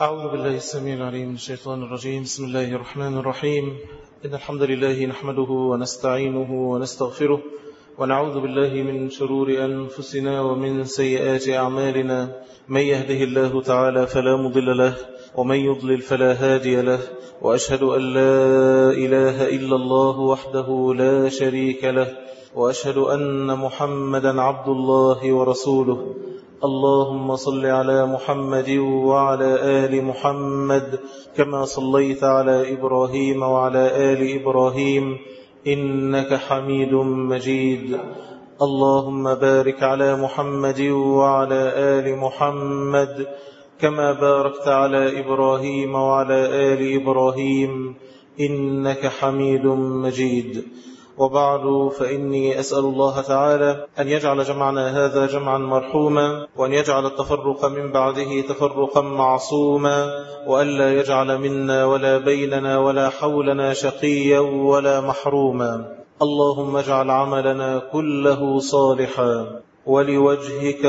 أعوذ بالله السميع العليم من الشيطان الرجيم. بسم الله الرحمن الرحيم. إن الحمد لله نحمده ونستعينه ونستغفره ونعوذ بالله من شرور أنفسنا ومن سيئات أعمالنا. من يهده الله تعالى فلا مضل له ومن يضلل فلا هادي له، وأشهد أن لا إله إلا الله وحده لا شريك له، وأشهد أن محمدا عبد الله ورسوله. اللهم صل على محمد وعلى آل محمد كما صليت على إبراهيم وعلى آل إبراهيم إنك حميد مجيد. اللهم بارك على محمد وعلى آل محمد كما باركت على إبراهيم وعلى آل إبراهيم إنك حميد مجيد. وبعد، فإني أسأل الله تعالى أن يجعل جمعنا هذا جمعا مرحوما، وأن يجعل التفرق من بعده تفرقا معصوما، وألا يجعل منا ولا بيننا ولا حولنا شقيا ولا محروما. اللهم اجعل عملنا كله صالحا ولوجهك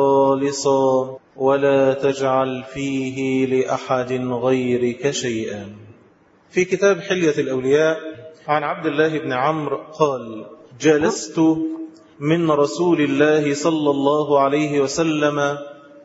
خالصا، ولا تجعل فيه لأحد غيرك شيئا. في كتاب حلية الأولياء عن عبد الله بن عمرو قال: جلست من رسول الله صلى الله عليه وسلم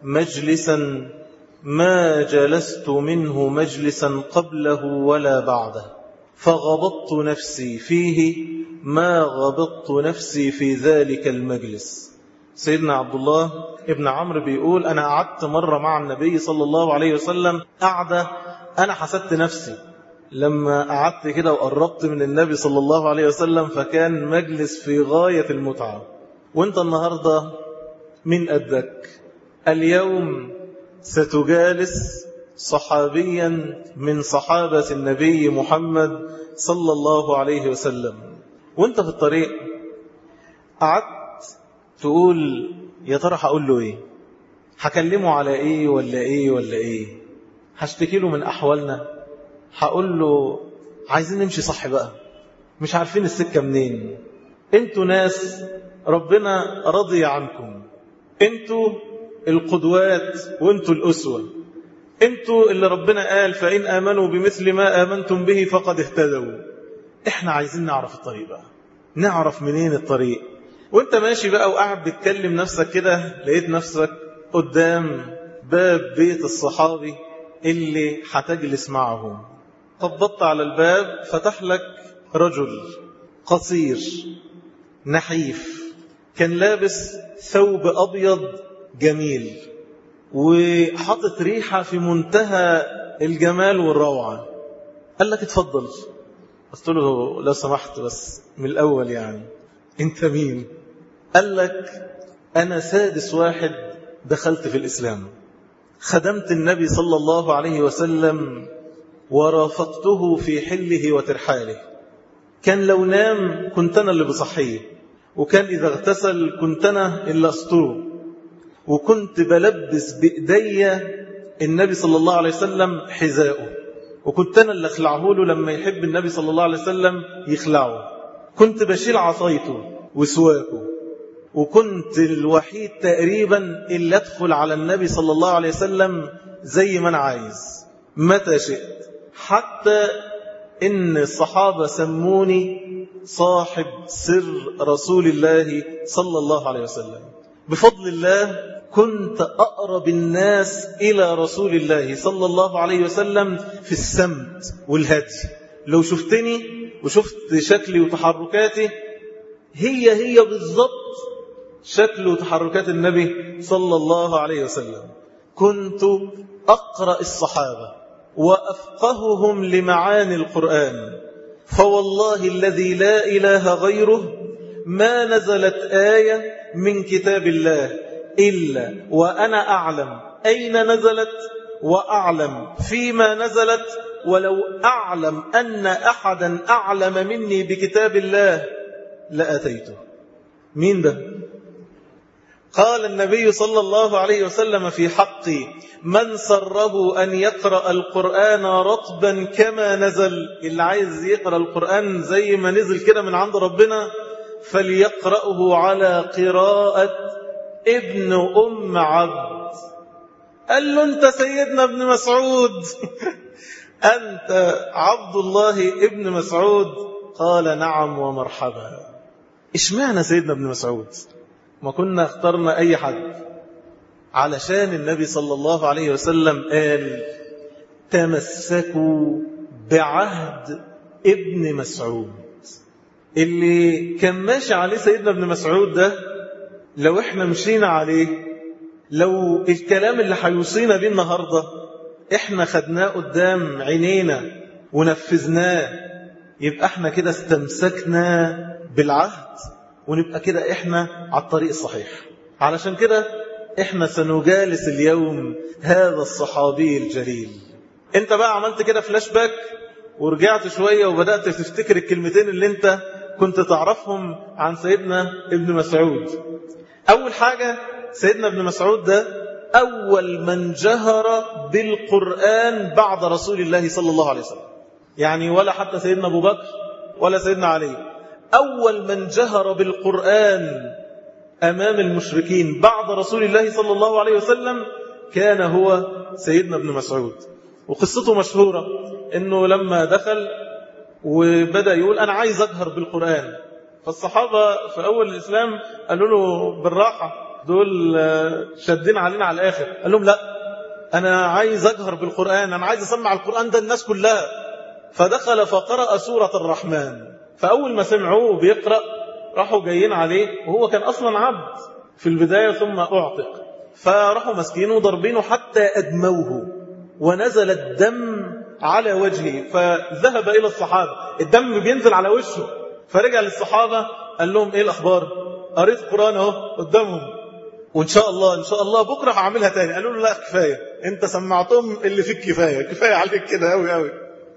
مجلسا ما جلست منه مجلسا قبله ولا بعده، فغبطت نفسي فيه ما غبطت نفسي في ذلك المجلس. سيدنا عبد الله بن عمرو بيقول: أنا قعدت مرة مع النبي صلى الله عليه وسلم قعدة أنا حسدت نفسي لما قعدت كده وقربت من النبي صلى الله عليه وسلم، فكان مجلس في غاية المتعة. وانت النهاردة من قدك اليوم ستجالس صحابيا من صحابة النبي محمد صلى الله عليه وسلم، وانت في الطريق قعدت تقول: يا ترى هقول له ايه؟ هكلمه على ايه ولا ايه ولا ايه؟ هشتكي له من احوالنا؟ هقول له عايزين نمشي صح بقى، مش عارفين السكة منين. انتوا ناس ربنا رضي عنكم، انتوا القدوات وانتوا الأسوة، انتوا اللي ربنا قال: فإن آمنوا بمثل ما آمنتم به فقد اهتدوا. احنا عايزين نعرف الطريق بقى، نعرف منين الطريق. وانت ماشي بقى وقاعد بتكلم نفسك كده، لقيت نفسك قدام باب بيت الصحابي اللي هتجلس معه. خبطت على الباب، فتح لك رجل قصير نحيف، كان لابس ثوب أبيض جميل وحطت ريحة في منتهى الجمال والروعة. قال لك: اتفضل. قلت له: لو سمحت بس من الأول، يعني انت مين؟ قال لك: أنا سادس واحد دخلت في الإسلام، خدمت النبي صلى الله عليه وسلم ورافقته في حله وترحاله. كان لو نام كنت أنا اللي بصحيه، وكان إذا اغتسل كنت أنا اللي أسطره، وكنت بلبس بإيدي النبي صلى الله عليه وسلم حذاؤه، وكنت أنا اللي أخلعه له لما يحب النبي صلى الله عليه وسلم يخلعه، كنت بشيل عصايته وسواكه، وكنت الوحيد تقريبا اللي أدخل على النبي صلى الله عليه وسلم زي ما أنا عايز متى شئت. حتى إن الصحابة سموني صاحب سر رسول الله صلى الله عليه وسلم. بفضل الله كنت أقرب الناس إلى رسول الله صلى الله عليه وسلم في السمت والهدي. لو شفتني وشفت شكلي وتحركاتي هي بالضبط شكل وتحركات النبي صلى الله عليه وسلم. كنت أقرأ الصحابة وأفقههم لمعاني القرآن، فوالله الذي لا إله غيره ما نزلت آية من كتاب الله إلا وأنا أعلم أين نزلت وأعلم فيما نزلت، ولو أعلم أن أحدا أعلم مني بكتاب الله لأتيته. مين ده؟ قال النبي صلى الله عليه وسلم في حقي: من سره أن يقرأ القرآن رطبا كما نزل، اللي عايز يقرأ القرآن زي ما نزل كده من عند ربنا فليقرأه على قراءة ابن أم عبد. قال له أنت سيدنا ابن مسعود أنت عبد الله ابن مسعود؟ قال نعم ومرحبا. اشمعنى سيدنا ابن مسعود؟ ما كنا اخترنا أي حد، علشان النبي صلى الله عليه وسلم قال تمسكوا بعهد ابن مسعود. اللي كان ماشي عليه سيدنا ابن مسعود ده، لو احنا مشينا عليه، لو الكلام اللي هيوصينا بيه النهاردة احنا خدناه قدام عينينا ونفذناه، يبقى احنا كده استمسكنا بالعهد، ونبقى كده احنا على الطريق الصحيح. علشان كده احنا سنجالس اليوم هذا الصحابي الجليل. انت بقى عملت كده فلاش باك ورجعت شوية وبدأت تفتكر الكلمتين اللي انت كنت تعرفهم عن سيدنا ابن مسعود. أول حاجة، سيدنا ابن مسعود ده أول من جهر بالقرآن بعد رسول الله صلى الله عليه وسلم. يعني ولا حتى سيدنا أبو بكر ولا سيدنا علي، أول من جهر بالقرآن أمام المشركين بعد رسول الله صلى الله عليه وسلم كان هو سيدنا ابن مسعود. وقصته مشهورة، إنه لما دخل وبدأ يقول أنا عايز أجهر بالقرآن، فالصحابة في أول الإسلام قالوا له بالراحة، دول شدين علينا على الآخر. قال لهم لا، أنا عايز أجهر بالقرآن، أنا عايز أسمع القرآن ده الناس كلها. فدخل فقرأ سورة الرحمن، فأول ما سمعوه بيقرأ راحوا جايين عليه، وهو كان أصلا عبد في البداية ثم أعتق، فراحوا مسكينه وضربينه حتى أدموه، ونزل الدم على وجهه، فذهب إلى الصحابة، الدم بينزل على وشه، فرجع للصحابة قال لهم إيه الأخبار؟ قريت القرآن اهو قدامهم، وإن شاء الله بكرة هعملها تاني. قالوا له لا كفاية، أنت سمعتهم اللي فيك، كفاية عليك كده أوي أوي.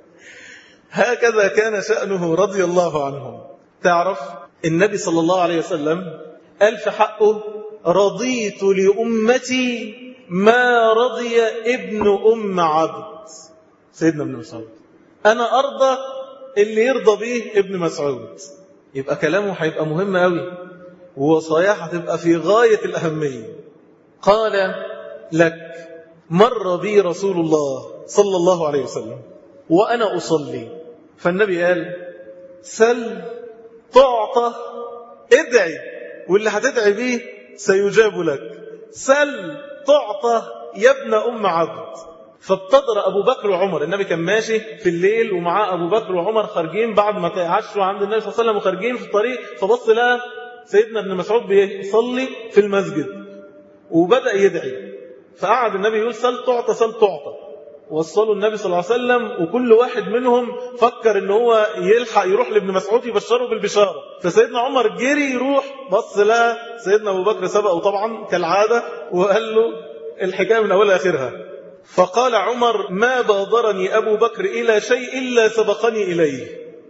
هكذا كان شأنه رضي الله عنهم. تعرف النبي صلى الله عليه وسلم قال في حقه رضيت لأمتي ما رضي ابن أم عبد. سيدنا ابن مسعود، أنا أرضى اللي يرضى به ابن مسعود. يبقى كلامه هيبقى مهم قوي، ووصاياه هتبقى في غاية الأهمية. قال لك مر بي رسول الله صلى الله عليه وسلم وأنا أصلي، فالنبي قال سل تعطى، ادعي واللي هتدعي به سيجاب لك، سل تعطى يا ابن أم عبد. فابتدر أبو بكر وعمر، النبي كان ماشي في الليل ومعاه أبو بكر وعمر خارجين بعد ما تعشوا عند النبي صلى الله عليه وسلم وخارجين في الطريق، فبص لها سيدنا ابن مسعود بيصلي في المسجد وبدأ يدعي، فقعد النبي يقول سل تعطى سل تعطى، وصلوا النبي صلى الله عليه وسلم، وكل واحد منهم فكر ان هو يلحق يروح لابن مسعود يبشره بالبشارة. فسيدنا عمر جري يروح، بص لها سيدنا أبو بكر سبقه طبعا كالعادة وقال له الحكاية من أولها آخرها. فقال عمر ما بادرني أبو بكر إلى شيء إلا سبقني إليه.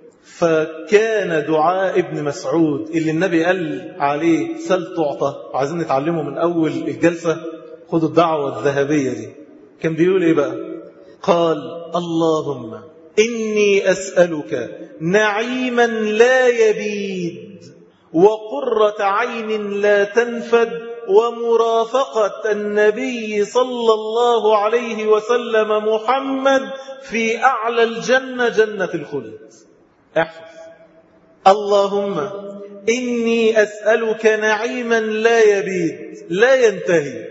فكان دعاء ابن مسعود اللي النبي قال عليه سل تعطى، عايزين نتعلمه من أول الجلسة، خدوا الدعوة الذهبية دي. كان بيقول إيه بقى؟ قال اللهم إني أسألك نعيما لا يبيد، وقرة عين لا تنفد، ومرافقة النبي صلى الله عليه وسلم محمد في أعلى الجنة جنة الخلد. احفظ اللهم إني أسألك نعيما لا يبيد لا ينتهي،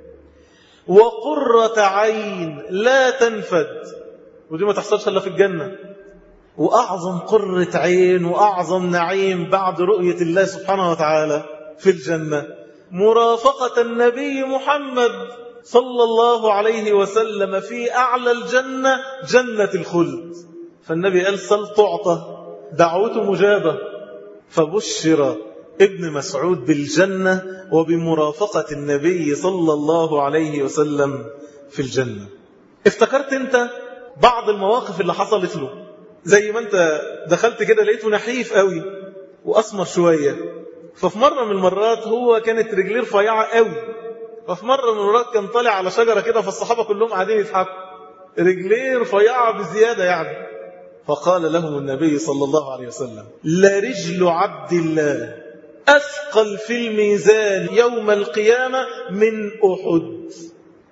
وقرة عين لا تنفد، ودي ما تحصلش إلا في الجنة. وأعظم قرة عين وأعظم نعيم بعد رؤية الله سبحانه وتعالى في الجنة مرافقة النبي محمد صلى الله عليه وسلم في أعلى الجنة جنة الخلد. فالنبي قال سل تعطى، دعوته مجابة، فبشر ابن مسعود بالجنة وبمرافقة النبي صلى الله عليه وسلم في الجنة. افتكرت انت بعض المواقف اللي حصلت له، زي ما انت دخلت كده لقيته نحيف قوي وأسمر شوية، ففي مرة من المرات هو كانت رجليه رفيعة قوي، ففي مرة من المرات كان طالع على شجرة كده، فالصحابة كلهم قاعدين يضحكوا، رجليه رفيعة بزيادة يعني. فقال لهم النبي صلى الله عليه وسلم لرجل عبد الله أثقل في الميزان يوم القيامة من أحد.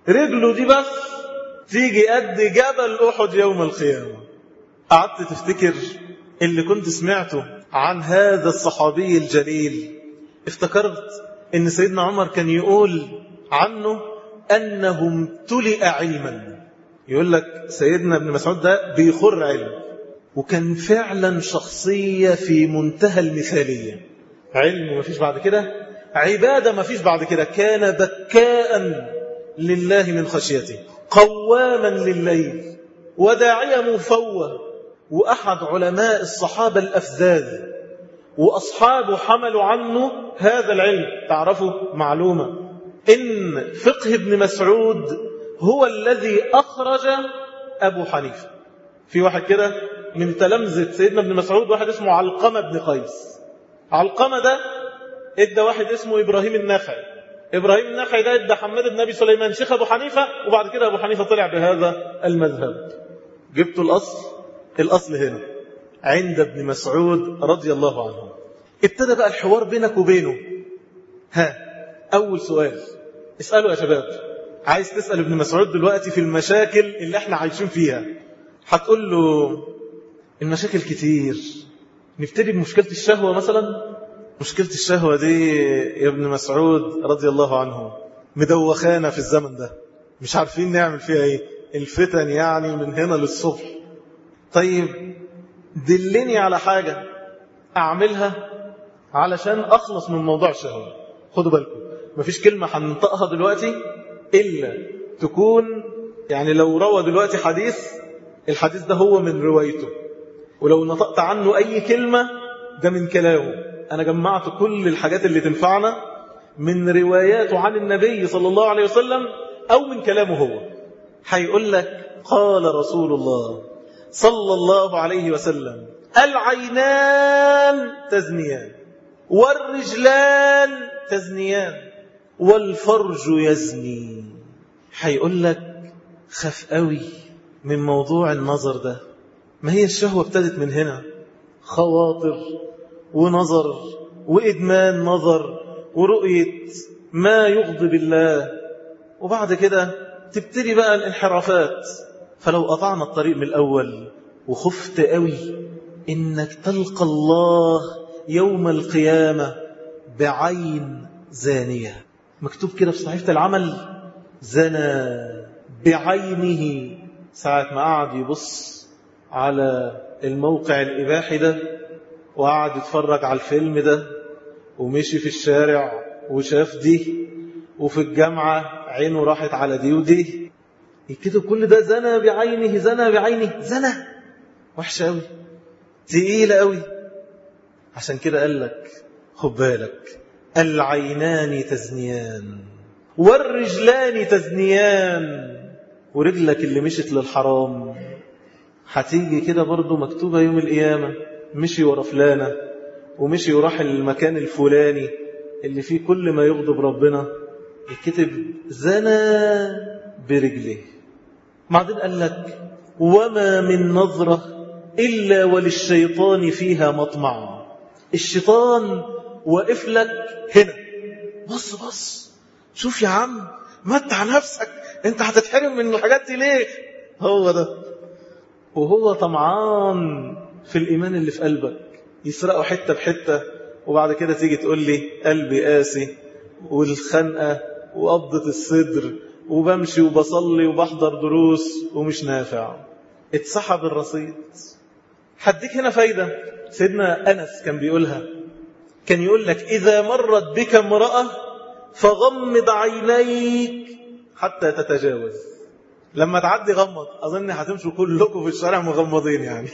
رجله دي بس تيجي قد جبل أحد يوم القيامة. قعدت تفتكر اللي كنت سمعته عن هذا الصحابي الجليل، افتكرت ان سيدنا عمر كان يقول عنه أنه امتلئ علما. يقول لك سيدنا ابن مسعود ده بيخر علم، وكان فعلا شخصية في منتهى المثالية. علم ما فيش بعد كده، عبادة ما فيش بعد كده. كان بكاء لله من خشيته، قواما لليل، وداعيا مفوه، وأحد علماء الصحابة الأفذاذ، وأصحابه حملوا عنه هذا العلم. تعرفوا معلومة إن فقه ابن مسعود هو الذي أخرج أبو حنيفة. في واحد كده من تلامذة سيدنا ابن مسعود، واحد اسمه علقمة بن قيس. علقمة ده ادى واحد اسمه إبراهيم النخعي. إبراهيم النخعي ده ادى حماد بن أبي سليمان شيخ أبو حنيفة، وبعد كده أبو حنيفة طلع بهذا المذهب. جبتوا الأصل هنا عند ابن مسعود رضي الله عنه. ابتدى بقى الحوار بينك وبينه. أول سؤال اسأله يا شباب. عايز تسأل ابن مسعود دلوقتي في المشاكل اللي احنا عايشين فيها، هتقول له المشاكل كتير. نبتدي بمشكلة الشهوة مثلا. مشكلة الشهوة دي يا ابن مسعود رضي الله عنه مدوخانا في الزمن ده، مش عارفين نعمل فيها ايه. الفتن يعني من هنا للصبح. طيب دلني على حاجة أعملها علشان أخلص من موضوع الشهوة. خدوا بالكم، مفيش كلمة هننطقها دلوقتي إلا تكون يعني لو روى دلوقتي حديث، الحديث ده هو من روايته، ولو نطقت عنه أي كلمة ده من كلامه. أنا جمعت كل الحاجات اللي تنفعنا من رواياته عن النبي صلى الله عليه وسلم أو من كلامه هو. هيقول لك قال رسول الله صلى الله عليه وسلم العينان تزنيان، والرجلان تزنيان، والفرج يزني. هيقول لك خاف قوي من موضوع النظر ده. ما هي الشهوة ابتدت من هنا، خواطر ونظر وإدمان نظر ورؤية ما يغضب الله، وبعد كده تبتدي بقى الانحرافات. فلو قطعنا الطريق من الأول وخفت قوي إنك تلقى الله يوم القيامة بعين زانية. مكتوب كده في صحيفة العمل زنى بعينه ساعة ما قعد يبص على الموقع الإباحي ده، وقعد يتفرج على الفيلم ده، ومشي في الشارع وشاف دي، وفي الجامعة عينه راحت على دي ودي. يكتب كل ده زنى بعينه، زنى بعينه، زنى. وحشة قوي، تقيلة قوي. عشان كده قال لك خد بالك، العينان تزنيان والرجلان تزنيان. ورجلك اللي مشت للحرام هتيجي كده برضو مكتوبة يوم القيامة مشي ورا فلانة، ومشي وراح المكان الفلاني اللي فيه كل ما يغضب ربنا، يكتب زنى برجله. بعدين قال لك وما من نظرة إلا وللشيطان فيها مطمع. الشيطان واقف لك هنا، بص بص شوف يا عم، متع نفسك، انت هتتحرم من الحاجات دي ليه؟ هو ده. وهو طمعان في الإيمان اللي في قلبك، يسرقه حتة بحتة، وبعد كده تيجي تقول لي قلبي قاسي، والخنقة وقبضة الصدر، وبمشي وبصلي وبحضر دروس ومش نافع. اتسحب الرصيد. حديك هنا فايدة. سيدنا أنس كان بيقولها، كان يقول لك إذا مرت بك امرأة فغمض عينيك حتى تتجاوز. لما تعدي غمض. أظن هتمشوا كلكم في الشارع مغمضين يعني.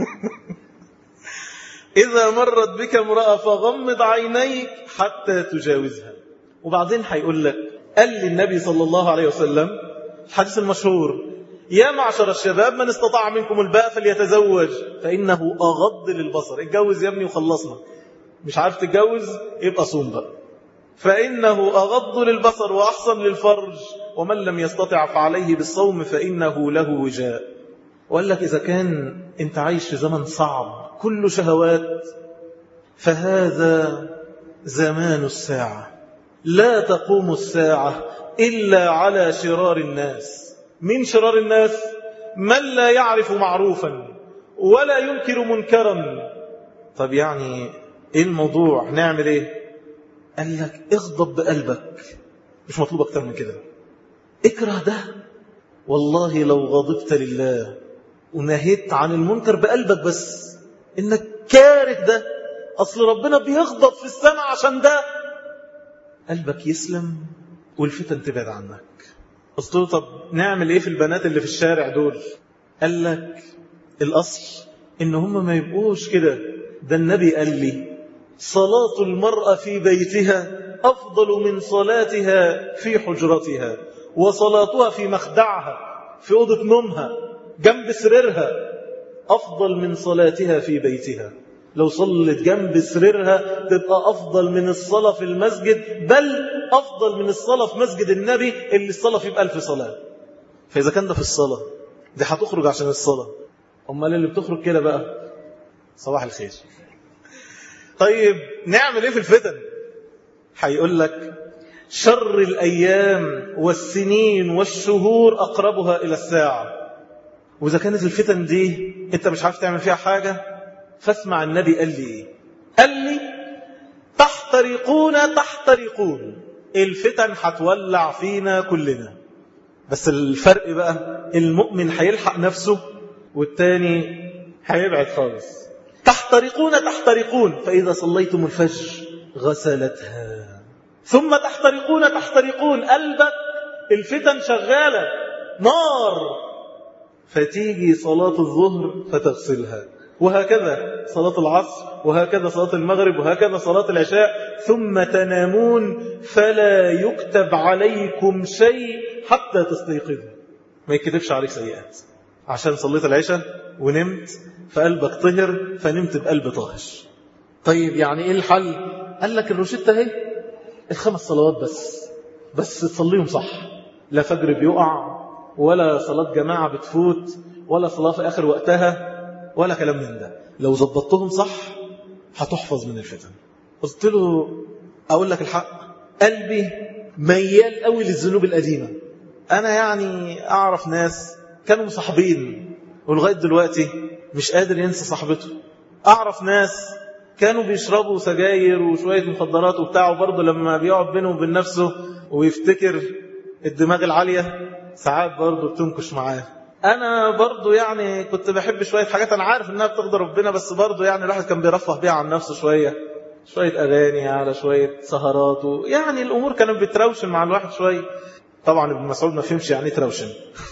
إذا مرت بك امرأة فغمض عينيك حتى تجاوزها. وبعدين هيقول لك قال للنبي صلى الله عليه وسلم الحديث المشهور يا معشر الشباب من استطاع منكم الباء فليتزوج فإنه أغض للبصر. اتجوز يا ابني وخلصنا. مش عارف تتجوز يبقى صوم بقى، فإنه أغض للبصر وأحصن للفرج، ومن لم يستطع فعليه بالصوم فإنه له وجاء. وقال لك إذا كان أنت عايش في زمن صعب كله شهوات، فهذا زمان الساعة. لا تقوم الساعة إلا على شرار الناس. من شرار الناس؟ من لا يعرف معروفا ولا ينكر منكرا. طب يعني إيه الموضوع؟ نعمل إيه؟ قال لك اغضب بقلبك، مش مطلوب أكتر من كده. اكره ده. والله لو غضبت لله ونهيت عن المنكر بقلبك بس، إنك كاره ده، أصل ربنا بيغضب في السماء عشان ده، قلبك يسلم والفتن تبعد عنك. قلت له طب نعمل إيه في البنات اللي في الشارع دول؟ قال لك الأصل إن هم ما يبقوش كده. ده النبي قال لي صلاة المرأة في بيتها أفضل من صلاتها في حجرتها، وصلاتها في مخدعها في أوضة نومها جنب سريرها أفضل من صلاتها في بيتها. لو صلت جنب سريرها تبقى أفضل من الصلاة في المسجد، بل أفضل من الصلاة في مسجد النبي اللي الصلاة فيه ب1000 صلاة. فإذا كان ده في الصلاة، دي هتخرج عشان الصلاة، أمال اللي بتخرج كده بقى صباح الخير. طيب نعمل إيه في الفتن؟ هيقول لك شر الأيام والسنين والشهور أقربها إلى الساعة. وإذا كانت الفتن دي أنت مش عارف تعمل فيها حاجة، فاسمع النبي قال لي إيه. قال لي تحترقون، الفتن هتولع فينا كلنا. بس الفرق بقى المؤمن هيلحق نفسه والتاني هيبعد خالص. تحترقون فإذا صليتم الفجر غسلتها. ثم تحترقون قلبك الفتن شغالة نار، فتيجي صلاة الظهر فتغسلها، وهكذا صلاة العصر، وهكذا صلاة المغرب، وهكذا صلاة العشاء. ثم تنامون فلا يكتب عليكم شيء حتى تستيقظوا. ما يكتبش عليك سيئات عشان صليت العشاء ونمت فقلبك طهر، فنمت بقلب طاهر. طيب يعني ايه الحل؟ قال لك الروشتة اهي، 5 صلوات بس تصليهم صح. لا فجر بيقع، ولا صلاة جماعة بتفوت، ولا صلاة في آخر وقتها، ولا كلام من ده. لو ضبطتهم صح هتحفظ من الفتن. قلت له أقول لك الحق، قلبي ميال قوي للذنوب القديمة. أنا يعني أعرف ناس كانوا مصاحبين ولغاية دلوقتي مش قادر ينسى صاحبته. أعرف ناس كانوا بيشربوا سجاير وشوية مخدرات وبتاع، وبرضه لما بيقعد بينه وبين نفسه ويفتكر الدماغ العالية ساعات برضه بتنكش معاه. أنا برضه يعني كنت بحب شوية حاجات أنا عارف إنها بتغضب ربنا، بس برضه يعني الواحد كان بيرفه بيها عن نفسه شوية أغاني على شوية سهرات، يعني الأمور كانت بتروشن مع الواحد شوية. طبعا ابن مسعود ما فهمش يعني تروشن.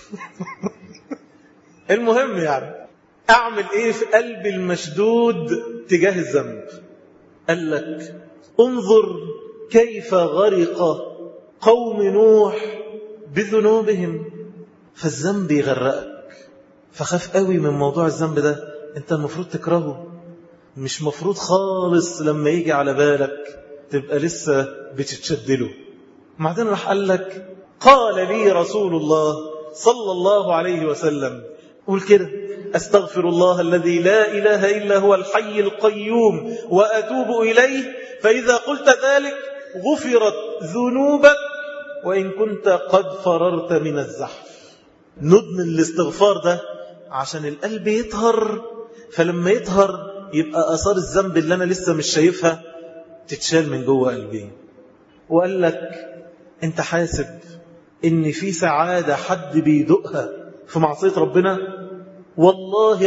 المهم يعني أعمل إيه في قلبي المشدود تجاه الذنب؟ قال لك انظر كيف غرق قوم نوح بذنوبهم. فالذنب يغرقك، فخاف قوي من موضوع الذنب ده. انت المفروض تكرهه، مش مفروض خالص لما يجي على بالك تبقى لسه بتتشدله. بعدين راح قال لك قال لي رسول الله صلى الله عليه وسلم، قول كده أستغفر الله الذي لا إله إلا هو الحي القيوم وأتوب إليه، فإذا قلت ذلك غفرت ذنوبك وإن كنت قد فررت من الزحف. ندمن الاستغفار ده عشان القلب يطهر، فلما يطهر يبقى أثار الذنب اللي أنا لسه مش شايفها تتشال من جوه قلبي. وقال لك أنت حاسب إن في سعادة حد بيدقها في معصية ربنا؟ والله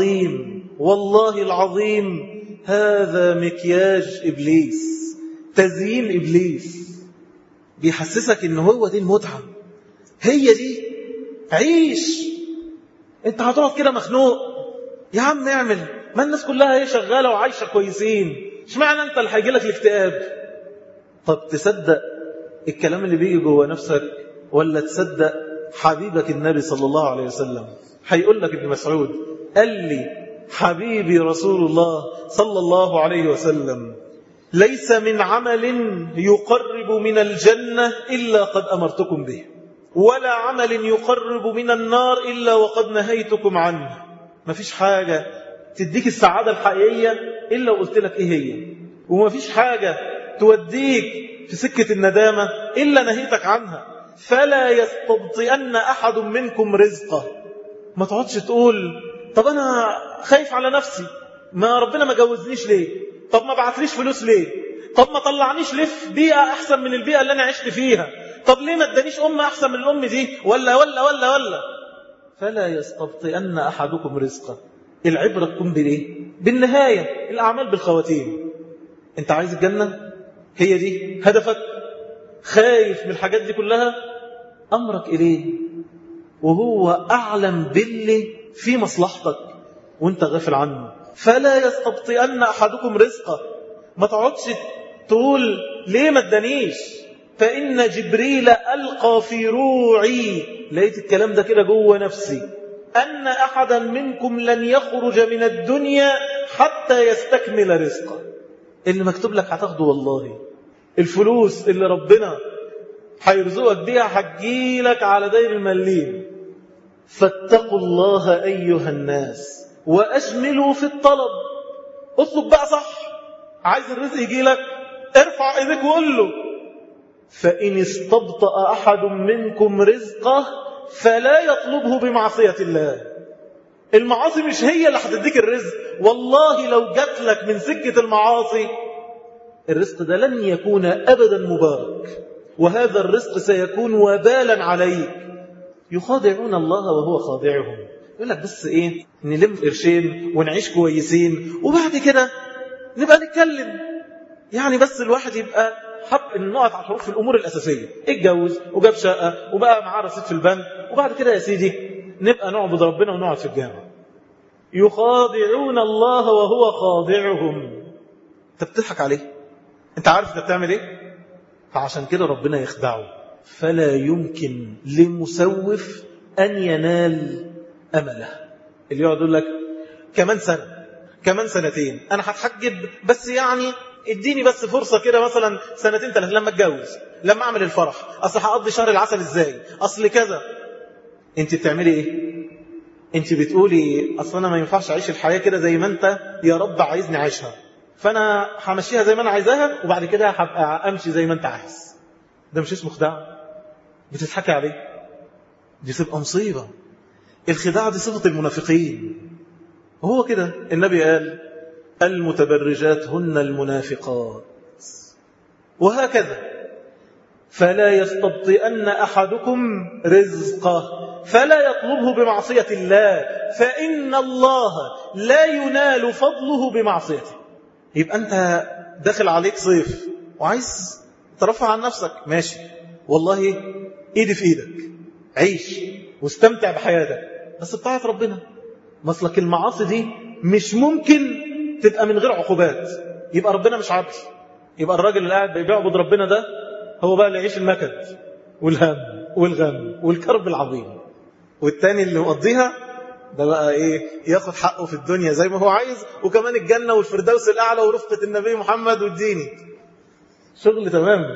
العظيم هذا مكياج إبليس، تزيين إبليس، بيحسسك إن هو دي المتعة، هي دي عيش. انت هتقعد كده مخنوق، يا عم اعمل، ما الناس كلها هي شغالة وعايشة كويسين، اشمعنى انت اللي هيجي لك الاكتئاب؟ طب تصدق الكلام اللي بيجي جوه نفسك ولا تصدق حبيبك النبي صلى الله عليه وسلم؟ هيقول لك ابن مسعود قال لي حبيبي رسول الله صلى الله عليه وسلم ليس من عمل يقرب من الجنة إلا قد أمرتكم به، ولا عمل يقرب من النار إلا وقد نهيتكم عنه. ما فيش حاجة تديك السعادة الحقيقية إلا وقلت لك إيه هي، وما فيش حاجة توديك في سكة الندامة إلا نهيتك عنها. فلا يستبطئن أحد منكم رزقه. ما تقعدش تقول طب أنا خايف على نفسي، ما ربنا ما جوزنيش ليه، طب ما بعتليش فلوس ليه، طب ما طلعنيش ليه في بيئة أحسن من البيئة اللي أنا عشت فيها، طب ليه ما ادانيش أم أحسن من الأم دي، ولا ولا ولا ولا. فلا يستبطئن أحدكم رزقه. العبرة تكون بالإيه؟ بالنهاية. الأعمال بالخواتيم. أنت عايز الجنة؟ هي دي هدفك؟ خايف من الحاجات دي كلها؟ أمرك إليه وهو أعلم باللي في مصلحتك وانت غافل عنه. فلا يستبطئن أحدكم رزقه. ما تقعدش تقول ليه ما ادانيش، فإن جبريل ألقى في روعي، لقيت الكلام ده كده جوه نفسي، أن أحدا منكم لن يخرج من الدنيا حتى يستكمل رزقه. اللي مكتوب لك هتاخده والله. الفلوس اللي ربنا هيرزقك بيها هتجيلك على داير المليم. فاتقوا الله أيها الناس وأجملوا في الطلب. اطلب بقى صح. عايز الرزق يجيلك، ارفع ايديك وقول له. فإن استبطأ أحد منكم رزقه فلا يطلبه بمعصية الله. المعاصي مش هي اللي هتديك الرزق. والله لو جات لك من سكة المعاصي الرزق ده لن يكون أبدا مبارك، وهذا الرزق سيكون وبالا عليك. يخادعون الله وهو خادعهم. يقول لك بس إيه، نلم قرشين ونعيش كويسين وبعد كده نبقى نتكلم. يعني بس الواحد يبقى حب ان نقف على الحروف في الأمور الأساسية. اتجوز وجاب شقة وبقى معاه رصيد في البنك، وبعد كده يا سيدي نبقى نعبد ربنا ونقعد في الجامع. يخادعون الله وهو خادعهم. انت بتضحك عليه، انت عارف انت بتعمل ايه. فعشان كده ربنا يخدعه. فلا يمكن لمسوف أن ينال أمله. اللي يقعد يقول لك كمان سنة كمان سنتين أنا هتحجب، بس يعني اديني بس فرصة كده مثلا سنتين ثلاثة لما اتجوز، لما أعمل الفرح، أصل هقضي شهر العسل إزاي، أصل كذا. انت بتعملي ايه؟ انت بتقولي أصل أنا ما ينفعش أعيش الحياة كده زي ما انت يا رب عايزني أعيشها، فأنا همشيها زي ما أنا عايزاها وبعد كده هبقى أمشي زي ما انت عايز. ده مش اسمه خداع؟ بتضحكي عليه. دي تبقى مصيبة. الخداع دي صفة المنافقين. وهو كده النبي قال المتبرجات هن المنافقات. وهكذا فلا يستبطئن أحدكم رزقه فلا يطلبه بمعصية الله فإن الله لا ينال فضله بمعصيته. يبقى أنت داخل عليك صيف وعايز ترفع عن نفسك، ماشي والله إيدي في إيدك، عيش واستمتع بحياتك، بس بطاعة ربنا. مثلك المعاصي دي مش ممكن تبقى من غير عقوبات. يبقى ربنا مش عادل. يبقى الراجل اللي قاعد بيعبد ربنا ده هو بقى اللي يعيش النكد والهم والغم والكرب العظيم، والتاني اللي مقضيها ده بقى ايه، ياخد حقه في الدنيا زي ما هو عايز، وكمان الجنة والفردوس الأعلى ورفقة النبي محمد والديني. شغل تمام.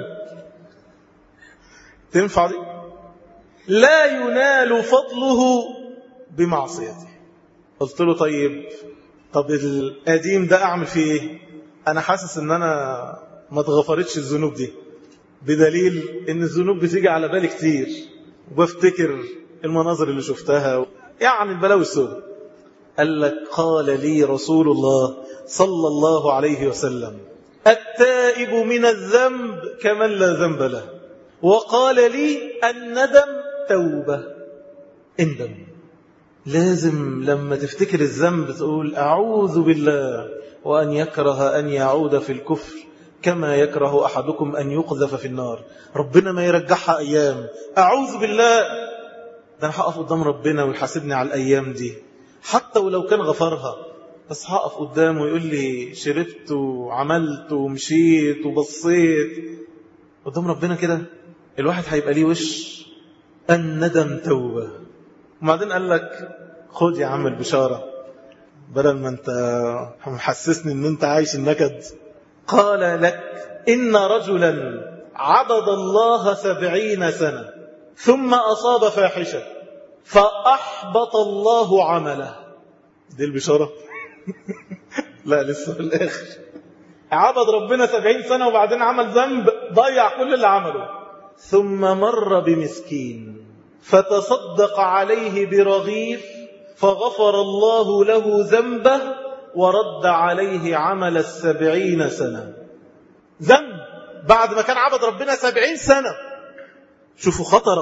تنفع دي؟ لا ينال فضله بمعصيته. قلت له طب القديم ده أعمل فيه إيه؟ أنا حاسس إن أنا ما اتغفرتش الذنوب دي، بدليل إن الذنوب بتيجي على بالي كتير وبفتكر المناظر اللي شفتها، يعني البلاوي السوداء. قال لك قال لي رسول الله صلى الله عليه وسلم التائب من الذنب كمن لا ذنب له، وقال لي الندم توبة. اندم. لازم لما تفتكر الذنب تقول أعوذ بالله وأن يكره أن يعود في الكفر كما يكره أحدكم أن يقذف في النار. ربنا ما يرجعها أيام. أعوذ بالله، ده أنا هقف قدام ربنا ويحاسبني على الأيام دي، حتى ولو كان غفرها، بس هقف قدامه ويقول لي شربت وعملت ومشيت وبصيت قدام ربنا كده. الواحد هيبقى ليه وش الندم توبة. وبعدين قال لك خد يا عم البشارة، بدل ما انت محسسني ان انت عايش النكد. قال لك إن رجلا عبد الله 70 سنة ثم أصاب فاحشة فأحبط الله عمله. دي البشارة؟ لا لسه في الآخر. عبد ربنا 70 سنة وبعدين عمل ذنب ضيع كل اللي عمله. ثم مر بمسكين فتصدق عليه برغيف فغفر الله له ذنبه ورد عليه عمل 70 سنة. ذنب بعد ما كان عبد ربنا 70 سنة. شوفوا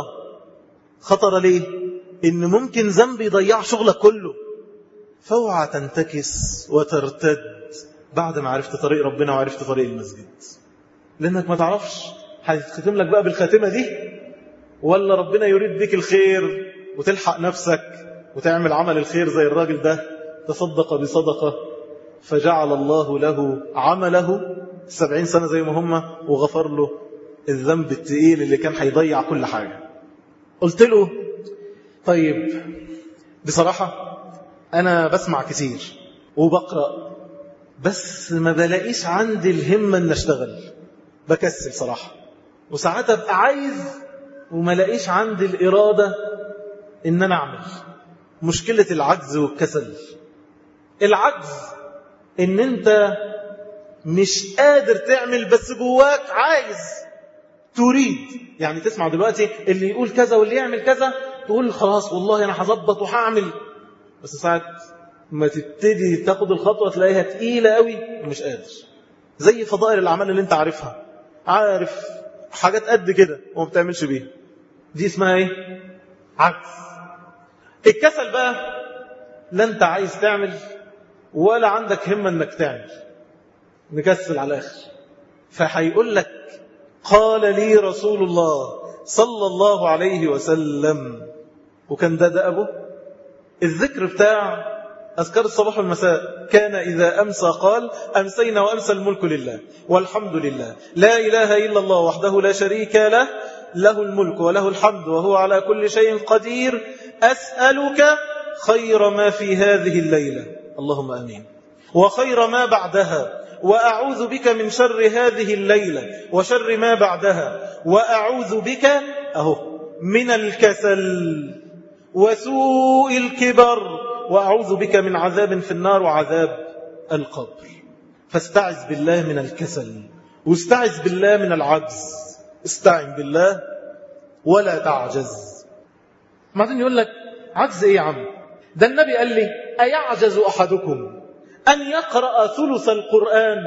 خطرة ليه؟ إن ممكن ذنب يضيع شغلك كله. فاوعى تنتكس وترتد بعد ما عرفت طريق ربنا وعرفت طريق المسجد، لأنك ما تعرفش هيتختم لك بقى بالخاتمة دي ولا ربنا يريد بك الخير وتلحق نفسك وتعمل عمل الخير زي الراجل ده تصدق بصدقة فجعل الله له عمله 70 سنة زي ما هم وغفر له الذنب التقيل اللي كان هيضيع كل حاجة. قلت له طيب بصراحة أنا بسمع كتير وبقرأ بس ما بلاقيش عندي الهمة أن أشتغل، بكسل صراحة، وساعات أبقى عايز وما لاقيش عندي الإرادة أن أنا أعمل. مشكلة العجز والكسل. العجز أن أنت مش قادر تعمل بس جواك عايز تريد. يعني تسمع دلوقتي اللي يقول كذا واللي يعمل كذا تقول خلاص والله أنا هظبط وهعمل، بس ساعات ما تبتدي تاخد الخطوة تلاقيها تقيلة قوي ومش قادر. زي فضائل الأعمال اللي انت عارفها، عارف حاجات قد كده وما بتعملش بيها، دي اسمها ايه؟ عجز. الكسل بقى لا انت عايز تعمل ولا عندك همة انك تعمل، مكسل على الآخر. فهيقول لك قال لي رسول الله صلى الله عليه وسلم، وكان ده أبوه الذكر بتاع أذكار الصباح والمساء، كان إذا أمسى قال أمسينا وأمسى الملك لله والحمد لله لا إله إلا الله وحده لا شريك له له الملك وله الحمد وهو على كل شيء قدير أسألك خير ما في هذه الليلة اللهم آمين وخير ما بعدها وأعوذ بك من شر هذه الليلة وشر ما بعدها وأعوذ بك من الكسل وسوء الكبر وأعوذ بك من عذاب في النار وعذاب القبر. فاستعذ بالله من الكسل واستعذ بالله من العجز. استعن بالله ولا تعجز. بعدين يقول لك عجز ايه يا عم؟ ده النبي قال لي أيعجز أحدكم أن يقرأ ثلث القرآن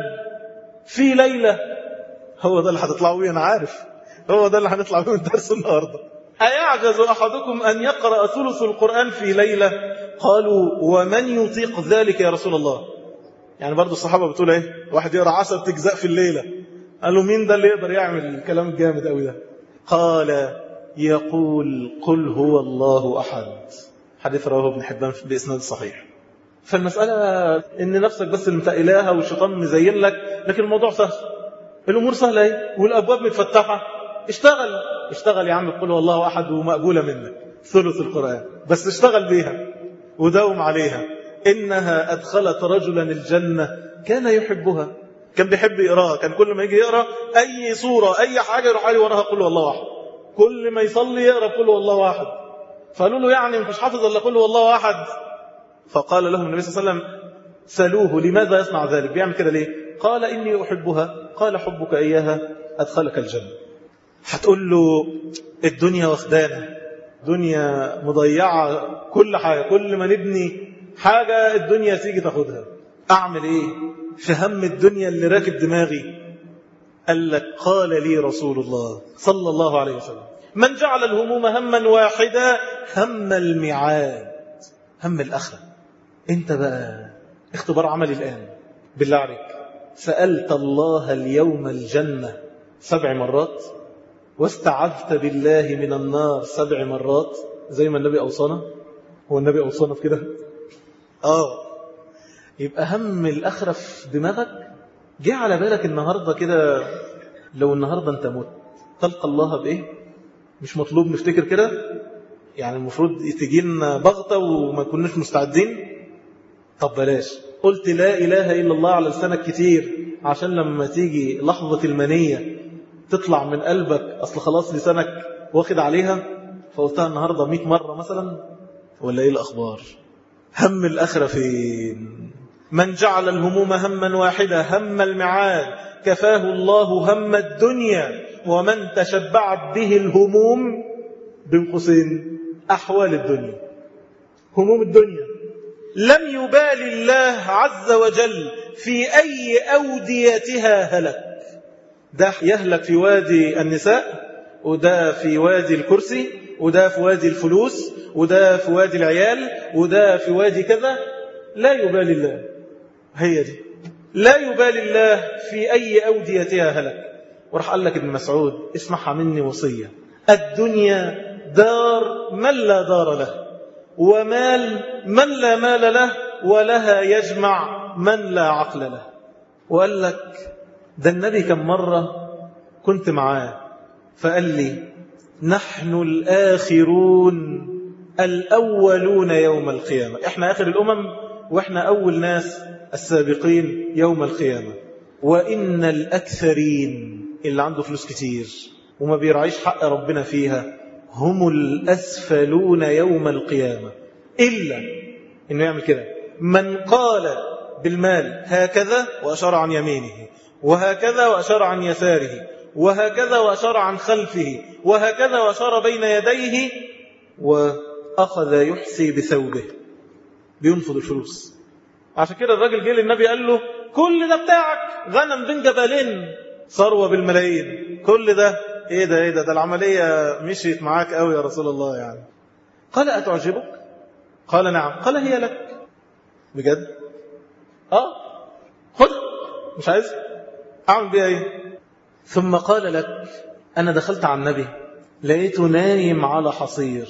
في ليلة؟ هو ده اللي هتطلعوا بيه، أنا عارف هو ده اللي هنطلع بيه من درس النهارده. أيعجز أحدكم أن يقرأ ثلث القرآن في ليلة؟ قالوا ومن يطيق ذلك يا رسول الله؟ يعني برضو الصحابة بتقول ايه؟ واحد يقرأ 10 أجزاء في الليلة. قالوا مين ده اللي يقدر يعمل الكلام الجامد قوي ده؟ قال يقول قل هو الله أحد. حديث رواه ابن حبان بإسناد صحيح. فالمسألة إن نفسك بس اللي متقلاها والشيطان مزين لك، لكن الموضوع سهل، الأمور سهلة اهي والأبواب متفتحة. اشتغل يا عم قل هو الله أحد ومقبولة منك ثلث القرآن، بس اشتغل بيها وداوم عليها. إنها أدخلت رجلا الجنة كان يحبها، كان بيحب يقراها، كان كل ما يجي يقرأ أي سورة أي حاجة يروح عليه وراها قل هو الله أحد، كل ما يصلي يقرأ قل هو الله أحد. فقالوا له يعني مش حافظ إلا قل هو الله أحد؟ فقال لهم النبي صلى الله عليه وسلم سألوه لماذا يصنع ذلك، بيعمل كده ليه؟ قال إني أحبها. قال حبك إياها أدخلك الجنة. هتقول له الدنيا واخدانا، دنيا مضيعة كل حاجة، كل ما نبني حاجة الدنيا تيجي تاخدها. أعمل إيه في هم الدنيا اللي راكب دماغي؟ قال لك قال لي رسول الله صلى الله عليه وسلم من جعل الهموم هما واحدا هم الميعاد، هم الآخرة. انت بقى اختبار عملي الآن بالله عليك، سألت الله اليوم الجنة 7 مرات واستعذت بالله من النار 7 مرات زي ما النبي أوصانا؟ هو النبي أوصانا في كده؟ يبقى هم الآخرة في دماغك. جه على بالك النهاردة كده لو النهاردة انت مت تلقى الله بإيه؟ مش مطلوب نفتكر كده، يعني المفروض تجينا بغتة وما كناش مستعدين. طب بلاش، قلت لا إله إلا الله على لسانك كتير عشان لما تيجي لحظة المنية تطلع من قلبك، أصل خلاص لسانك واخد عليها، فقلتها النهاردة 100 مرة مثلا، ولا إيه الأخبار؟ هم الآخرة فين؟ من جعل الهموم هما واحدة هم المعاد كفاه الله هم الدنيا، ومن تشبعت به الهموم بين قوسين أحوال الدنيا، هموم الدنيا، لم يبال الله عز وجل في أي أوديتها هلك. ده يهلك في وادي النساء، وده في وادي الكرسي، وده في وادي الفلوس، وده في وادي العيال، وده في وادي كذا. لا يبال الله، هي دي، لا يبال الله في أي أوديتها هلك. وراح قال لك ابن مسعود اسمعها مني وصية: الدنيا دار من لا دار له، ومال من لا مال له، ولها يجمع من لا عقل له. وقال لك ده النبي كم مرة كنت معاه فقال لي: نحن الآخرون الأولون يوم القيامة، احنا آخر الأمم واحنا أول ناس السابقين يوم القيامة. وإن الأكثرين، اللي عنده فلوس كتير وما بيرعيش حق ربنا فيها، هم الأسفلون يوم القيامة، إلا إنه يعمل كده: من قال بالمال هكذا وأشار عن يمينه، وهكذا وأشار عن يساره، وهكذا وأشار عن خلفه، وهكذا وأشار بين يديه، وأخذ يحسي بثوبه، بينفض الفلوس. عشان كده الراجل جه للنبي قال له: كل ده بتاعك؟ غنم بين جبلين، ثروة بالملايين، كل ده ايه ده العملية مشيت معاك قوي يا رسول الله يعني. قال: أتعجبك؟ قال: نعم. قال: هي لك بجد؟ خذ، مش عايز اعمل بيها ايه؟ ثم قال لك: انا دخلت على النبي لقيته نايم على حصير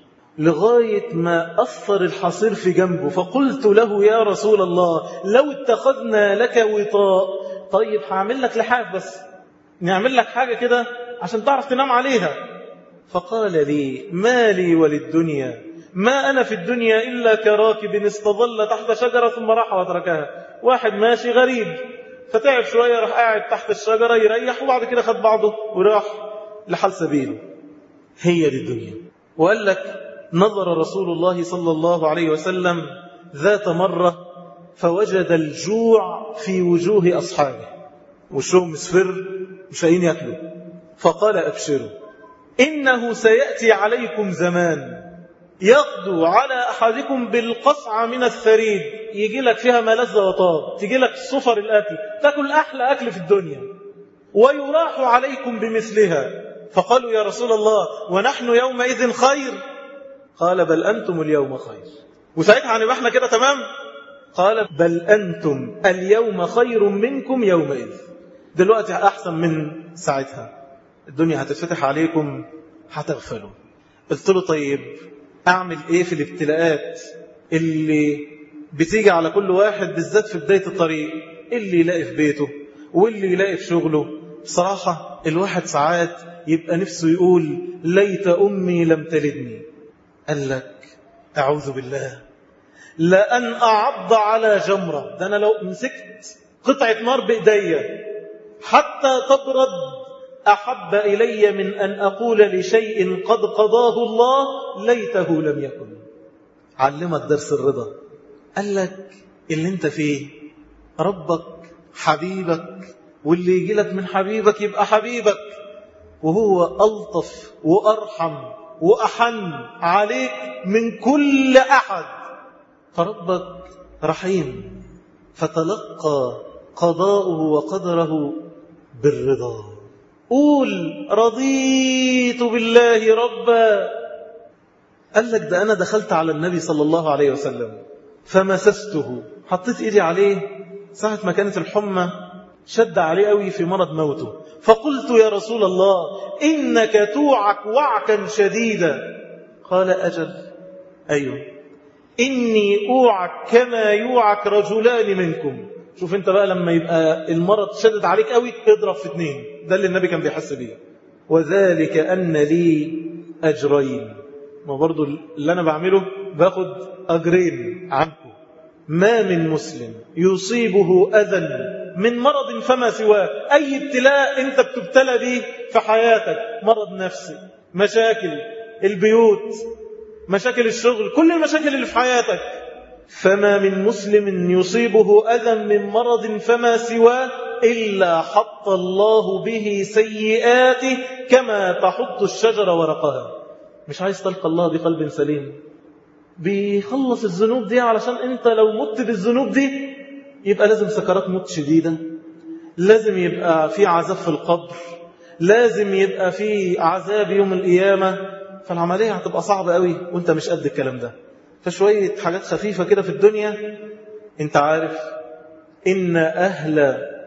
لغاية ما أثر الحصير في جنبه، فقلت له: يا رسول الله، لو اتخذنا لك وطاء. طيب هعمل لك لحاف، بس نعمل لك حاجة كده عشان تعرف تنام عليها. فقال لي: ما لي وللدنيا، ما أنا في الدنيا إلا كراكب استظل تحت شجرة ثم راح وتركها. واحد ماشي غريب فتعب شوية، راح قاعد تحت الشجرة يريح، وبعد كده خد بعضه وراح لحال سبيله. هي دي الدنيا. وقال لك: نظر رسول الله صلى الله عليه وسلم ذات مرة فوجد الجوع في وجوه أصحابه، وشهم مصفر مش لاقيين ياكلوا، فقال: أبشروا، إنه سيأتي عليكم زمان يغدو على أحدكم بالقصعة من الثريد، يجي لك فيها ملذ وطاب، تجي لك صفر الأكل، تأكل أحلى أكل في الدنيا، ويراح عليكم بمثلها. فقالوا: يا رسول الله، ونحن يومئذ خير؟ قال: بل أنتم اليوم خير. وساعتها هنبقى احنا كده تمام؟ قال: بل أنتم اليوم خير منكم يومئذ. دلوقتي أحسن من ساعتها، الدنيا هتتفتح عليكم هتغفلوا. قلت له: طيب أعمل إيه في الابتلاءات اللي بتيجي على كل واحد بالذات في بداية الطريق، اللي يلاقي في بيته واللي يلاقي في شغله؟ بصراحة الواحد ساعات يبقى نفسه يقول: ليت أمي لم تلدني. قال لك: أعوذ بالله، لأن أعض على جمرة، ده أنا لو مسكت قطعة نار بإيديا حتى تبرد أحب إلي من أن أقول لشيء قد قضاه الله ليته لم يكن. علمك درس الرضا. قال لك: اللي انت فيه ربك حبيبك، واللي يجي لك من حبيبك يبقى حبيبك، وهو ألطف وأرحم وأحن عليك من كل أحد، فربك رحيم، فتلقى قضاؤه وقدره بالرضا. قول: رضيت بالله ربا. قال لك: ده أنا دخلت على النبي صلى الله عليه وسلم فمسسته، حطيت إيدي عليه ساعة ما كانت الحمى شد عليه قوي في مرض موته، فقلت: يا رسول الله، إنك توعك وعكا شديدا. قال: أجل، أيوه، إني أوعك كما يوعك رجلان منكم. شوف انت بقى لما يبقى المرض شدد عليك قوي اضرب في 2. ده اللي النبي كان بيحس بيه. وذلك أن لي أجرين، ما برضو اللي أنا بعمله باخد أجرين عنكم. ما من مسلم يصيبه أذى من مرض فما سواه، أي ابتلاء انت بتبتلى به في حياتك، مرض نفسي، مشاكل البيوت، مشاكل الشغل، كل المشاكل اللي في حياتك، فما من مسلم يصيبه أذى من مرض فما سواه إلا حط الله به سيئاته كما تحط الشجر ورقها. مش عايز تلقى الله بقلب سليم، بيخلص الذنوب دي، علشان انت لو مت بالذنوب دي يبقى لازم سكرات موت شديدة، لازم يبقى في عذاب في القبر، لازم يبقى في عذاب يوم القيامة. فالعملية هتبقى صعبة قوي وانت مش قد الكلام ده. فشوية حاجات خفيفة كده في الدنيا. انت عارف إن أهل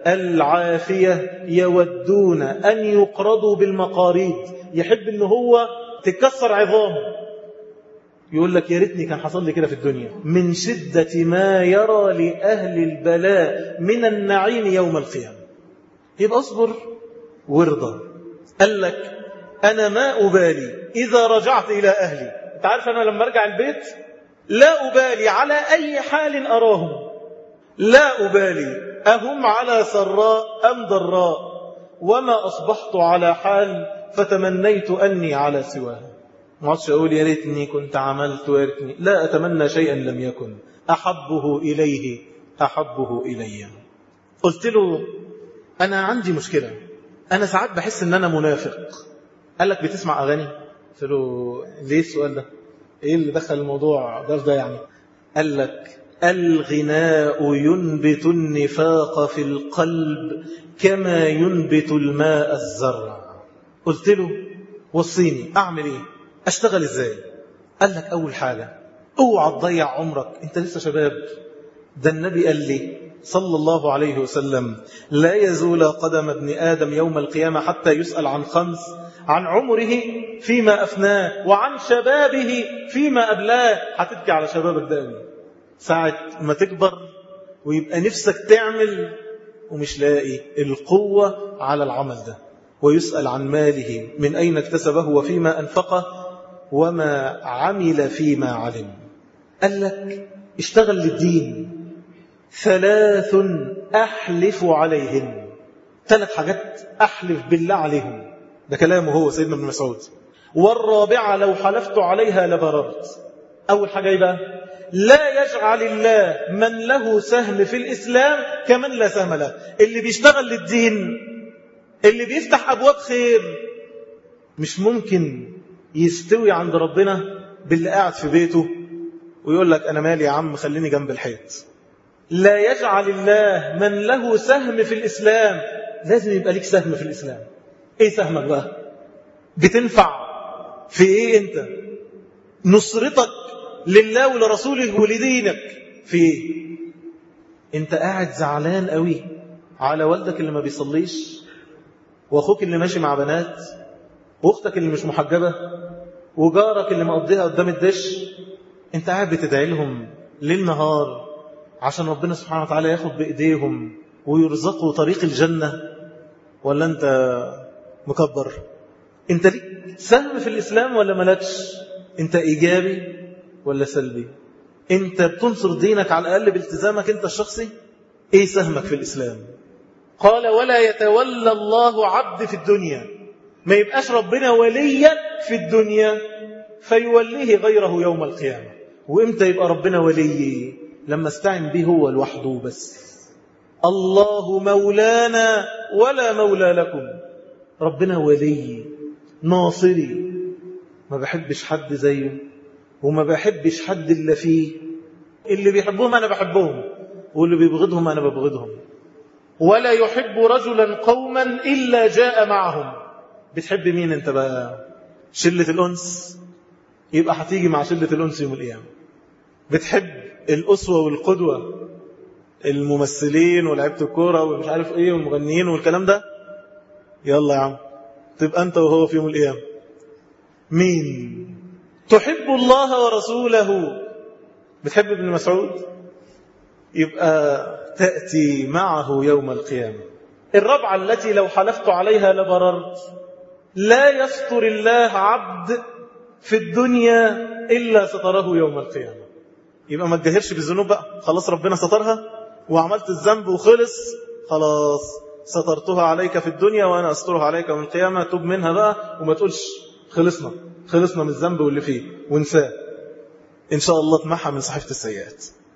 العافية يودون أن يقرضوا بالمقاريض، يحب إن هو تكسر عظامه، يقول لك يا ريتني كان حصل لي كده في الدنيا، من شدة ما يرى لأهل البلاء من النعيم يوم القيامة. يبقى اصبر وارضى. قال لك أنا ما أبالي إذا رجعت إلى أهلي. أنت عارف أنا لما أرجع البيت لا أبالي على أي حال أراهم، لا أبالي أهم على سراء أم ضراء، وما أصبحت على حال فتمنيت أني على سواها. ما عادش أقول يا ريتني كنت عملت ويا ريتني، لا أتمنى شيئا لم يكن، أحبه إليه أحبه إلي. قلت له أنا عندي مشكلة، أنا ساعات بحس أن أنا منافق. قال لك بتسمع أغاني؟ قلت له ليه السؤال ده؟ إيه اللي دخل الموضوع ده يعني؟ قال لك الغناء ينبت النفاق في القلب كما ينبت الماء الزرع. قلت له وصيني أعمل إيه؟ أشتغل إزاي؟ قال لك أول حاجة اوعى تضيع عمرك، أنت لسه شباب. ده النبي قال لي صلى الله عليه وسلم لا يزول قدم ابن آدم يوم القيامة حتى يسأل عن 5: عن عمره فيما أفناه، وعن شبابه فيما أبلاه. هتبكي على شبابك ده قوي ساعة ما تكبر ويبقى نفسك تعمل ومش لاقي القوة على العمل ده. ويسأل عن ماله من أين اكتسبه وفيما أنفقه وما عمل فيما علم. قال لك اشتغل للدين. 3 أحلف عليهن، 3 حاجات أحلف بالله عليهم. ده كلامه هو سيدنا ابن مسعود. والرابعة لو حلفت عليها لبررت. أول حاجة يبقى لا يجعل الله من له سهم في الإسلام كمن لا سهم له. اللي بيشتغل للدين، اللي بيفتح أبواب خير، مش ممكن يستوي عند ربنا باللي قاعد في بيته ويقول لك أنا مالي يا عم خليني جنب الحيط. لا يجعل الله من له سهم في الإسلام. لازم يبقى لك سهم في الإسلام. إيه سهمك بقى؟ بتنفع في إيه أنت؟ نصرتك لله ولرسوله ولدينك في إيه؟ أنت قاعد زعلان قوي على والدك اللي ما بيصليش، وأخوك اللي ماشي مع بنات، وأختك اللي مش محجبة، وجارك اللي مقضيها قدام الدش. أنت قاعد بتدعي لهم ليل نهار عشان ربنا سبحانه وتعالى ياخد بإيديهم ويرزقوا طريق الجنة، ولا أنت مكبر؟ أنت ليك سهم في الإسلام ولا ملكش؟ أنت إيجابي ولا سلبي؟ أنت بتنصر دينك على الأقل بالتزامك أنت الشخصي؟ إيه سهمك في الإسلام؟ قال ولا يتولى الله عبد في الدنيا. ما يبقاش ربنا وليا في الدنيا فيوليه غيره يوم القيامة. وإمتى يبقى ربنا ولي؟ لما استعن به هو لوحده بس. الله مولانا ولا مولى لكم. ربنا ولي ناصري، ما بحبش حد زيه وما بحبش حد إلا فيه. اللي بيحبهم أنا بحبهم واللي بيبغضهم أنا ببغضهم. ولا يحب رجلا قوما إلا جاء معهم. بتحب مين أنت بقى؟ شلة الأنس؟ يبقى هتيجي مع شلة الأنس يوم القيامة. بتحب الأسوة والقدوة، الممثلين ولعبة الكورة ومش عارف إيه والمغنيين والكلام ده؟ يلا يا عم تبقى أنت وهو في يوم القيامة. مين؟ تحب الله ورسوله. بتحب ابن مسعود؟ يبقى تأتي معه يوم القيامة. الرابعة التي لو حلفت عليها لبررت. لا يستر الله عبد في الدنيا إلا ستره يوم القيامة. يبقى ما تجهرش بالذنوب بقى، خلاص ربنا سترها وعملت الذنب وخلص، خلاص سترتها عليك في الدنيا وأنا أسترها عليك يوم القيامة. توب منها بقى وما تقولش خلصنا من الذنب واللي فيه ونساه. إن شاء الله تمحى من صحيفة السيئات.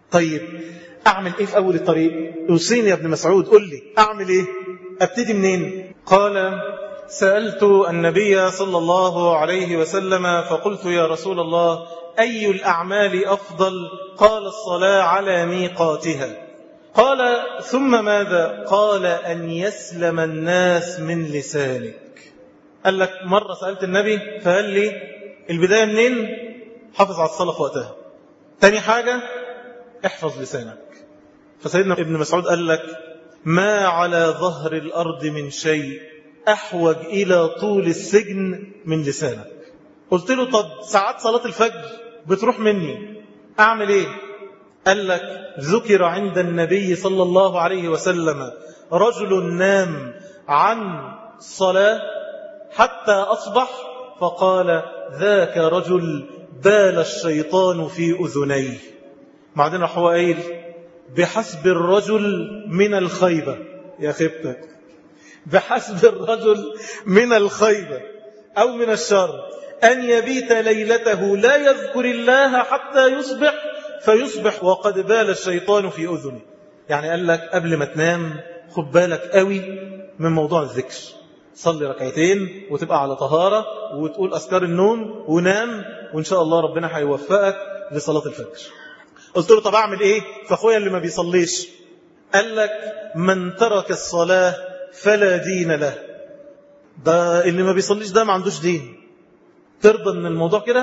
طيب أعمل إيه في أول الطريق؟ أوصيني يا ابن مسعود، قل لي أعمل إيه؟ أبتدي منين؟ قال سألت النبي صلى الله عليه وسلم فقلت يا رسول الله أي الأعمال أفضل؟ قال الصلاة على ميقاتها. قال ثم ماذا؟ قال أن يسلم الناس من لسانك. قال لك مرة سألت النبي فقال لي البداية منين؟ حافظ على الصلاة في وقتها. تاني حاجة احفظ لسانك. فسيدنا ابن مسعود قال لك ما على ظهر الأرض من شيء أحوج إلى طول السجن من لسانك. قلت له طب ساعات صلاة الفجر بتروح مني أعمل إيه؟ قال لك ذكر عند النبي صلى الله عليه وسلم رجل نام عن صلاة حتى أصبح فقال ذاك رجل بال الشيطان في أذنيه. بعدين راح هو قايل بحسب الرجل من الخيبة، يا خيبتك، بحسب الرجل من الخيبة أو من الشر أن يبيت ليلته لا يذكر الله حتى يصبح فيصبح وقد بال الشيطان في أذنه. يعني قال لك قبل ما تنام خد بالك قوي من موضوع الذكر، صلي ركعتين وتبقى على طهارة وتقول أذكار النوم ونام وإن شاء الله ربنا هيوفقك لصلاة الفجر. قلت له طب أعمل إيه فأخويا اللي ما بيصليش؟ قال لك من ترك الصلاة فلا دين له. ده اللي ما بيصليش ده ما عندوش دين. ترضى ان الموضوع كده؟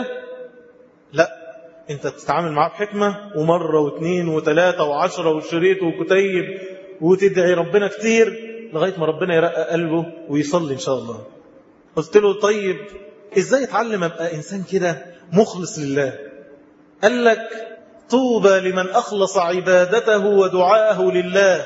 لا، انت تتعامل معاه بحكمة ومرة واثنين وثلاثة وعشرة وشريط وكتيب وتدعي ربنا كتير لغاية ما ربنا يرقى قلبه ويصلي إن شاء الله. قلت له طيب إزاي اتعلم أبقى إنسان كده مخلص لله؟ قال لك طوبى لمن أخلص عبادته ودعاءه لله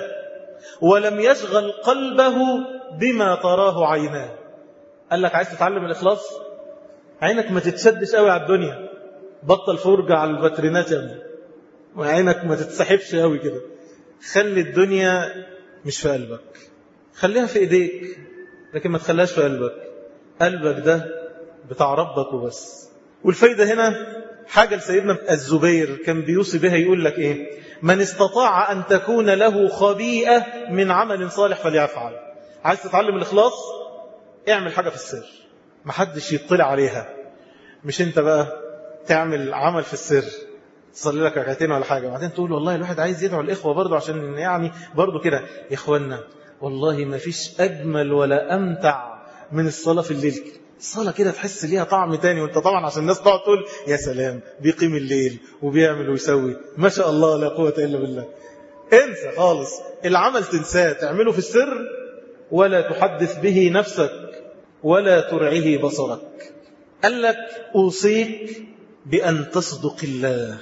ولم يشغل قلبه بما تراه عيناه. قال لك عايز تتعلم الإخلاص؟ عينك ما تتشدش قوي على الدنيا، بطل فرجة على الباترينات يا ابني، وعينك ما تتسحبش قوي كده. خلي الدنيا مش في قلبك، خليها في ايديك لكن ما تخليهاش في قلبك. قلبك ده بتاع ربك وبس. والفايدة هنا حاجة لسيدنا الزبير كان بيوصي بها، يقول لك ايه؟ من استطاع أن تكون له خبيئة من عمل صالح فليفعل. عايز تتعلم الإخلاص؟ اعمل حاجة في السر محدش يطلع عليها. مش انت بقى تعمل عمل في السر تصلي لك ركعتين ولا حاجة وبعدين تقول والله الواحد عايز يدعو الإخوة برضو عشان يعني برضو كده. يا إخوانا والله ما فيش أجمل ولا أمتع من الصلاة في الليل. الصلاة كده تحس ليها طعم تاني، وانت طبعا عشان الناس تقعد تقول يا سلام بيقيم الليل وبيعمل ويسوي ما شاء الله لا قوة إلا بالله. انسى خالص العمل، تنساه، تعمله في السر ولا تحدث به نفسك ولا ترعه بصرك. قال لك أوصيك بأن تصدق الله،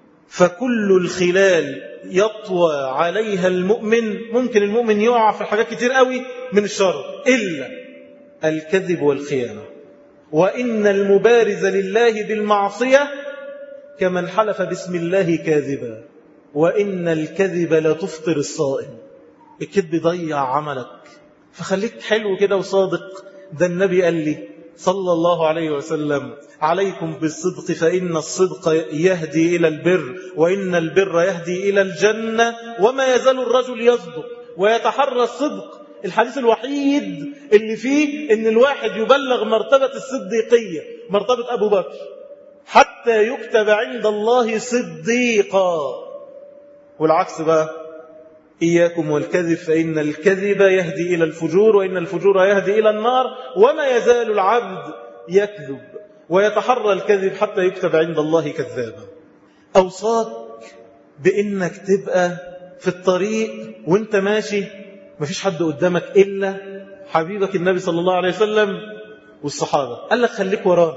فكل الخلال يطوى عليها المؤمن. ممكن المؤمن يقع في حاجات كتير قوي من الشر إلا الكذب والخيانة. وإن المبارز لله بالمعصية كمن حلف باسم الله كاذبا، وإن الكذب لا تفطر الصائم. الكذب ضيع عملك، فخليك حلو كده وصادق. ده النبي قال لي صلى الله عليه وسلم عليكم بالصدق فإن الصدق يهدي إلى البر وإن البر يهدي إلى الجنة وما يزال الرجل يصدق ويتحرى الصدق. الحديث الوحيد اللي فيه إن الواحد يبلغ مرتبة الصديقية، مرتبة أبو بكر، حتى يكتب عند الله صديقا. والعكس بقى إياكم والكذب فإن الكذب يهدي إلى الفجور وإن الفجور يهدي إلى النار وما يزال العبد يكذب ويتحرى الكذب حتى يكتب عند الله كذابا. أوصاك بإنك تبقى في الطريق وانت ماشي مفيش حد قدامك إلا حبيبك النبي صلى الله عليه وسلم والصحابة. قال لك خليك ورانا،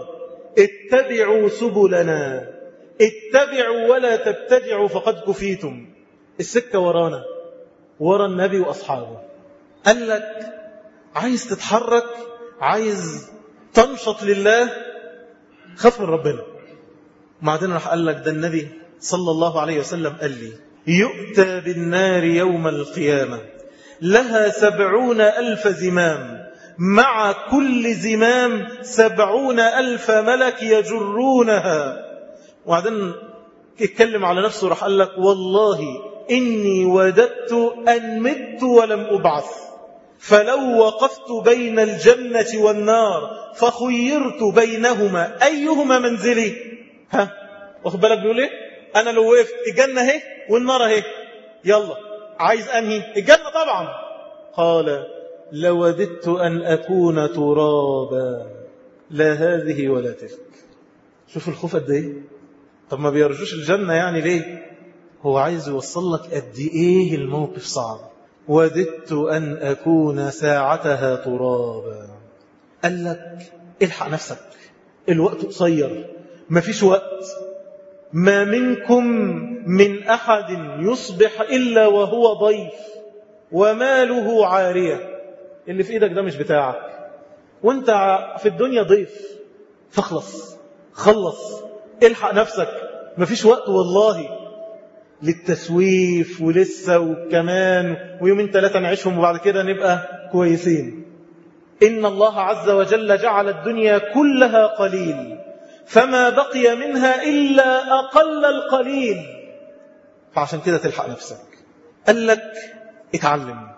اتبعوا سبلنا، اتبعوا ولا تبتدعوا فقد كفيتم. السكة ورانا، ورا النبي وأصحابه. قال لك عايز تتحرك، عايز تنشط لله، خاف من ربنا. بعدين راح قال لك ده النبي صلى الله عليه وسلم قال لي يؤتى بالنار يوم القيامة لها 70,000 زمام، مع كل زمام 70,000 ملك يجرونها. وبعدين اتكلم على نفسه راح قال لك والله إني وددت أن مت ولم أبعث، فلو وقفت بين الجنة والنار فخيرت بينهما أيهما منزلي. واخد بالك بيقول ايه؟ أنا لو وقفت الجنة اهي والنار اهي، يلا عايز أنهي؟ الجنة طبعا. قال لوددت أن أكون ترابا لا هذه ولا تلك. شوف الخوف قد ايه. طب ما بيرجوش الجنة يعني ليه؟ هو عايز يوصل لك قد ايه الموقف صعب. وددت أن أكون ساعتها ترابا. قال لك الحق نفسك، الوقت قصير، مفيش وقت. ما منكم من أحد يصبح إلا وهو ضيف وماله عارية. اللي في إيدك ده مش بتاعك، وانت في الدنيا ضيف. خلص الحق نفسك، مفيش وقت والله للتسويف ولسه وكمان ويومين 3 نعيشهم وبعد كده نبقى كويسين. إن الله عز وجل جعل الدنيا كلها قليل، فما بقي منها إلا أقل القليل. فعشان كده تلحق نفسك. قال لك اتعلم،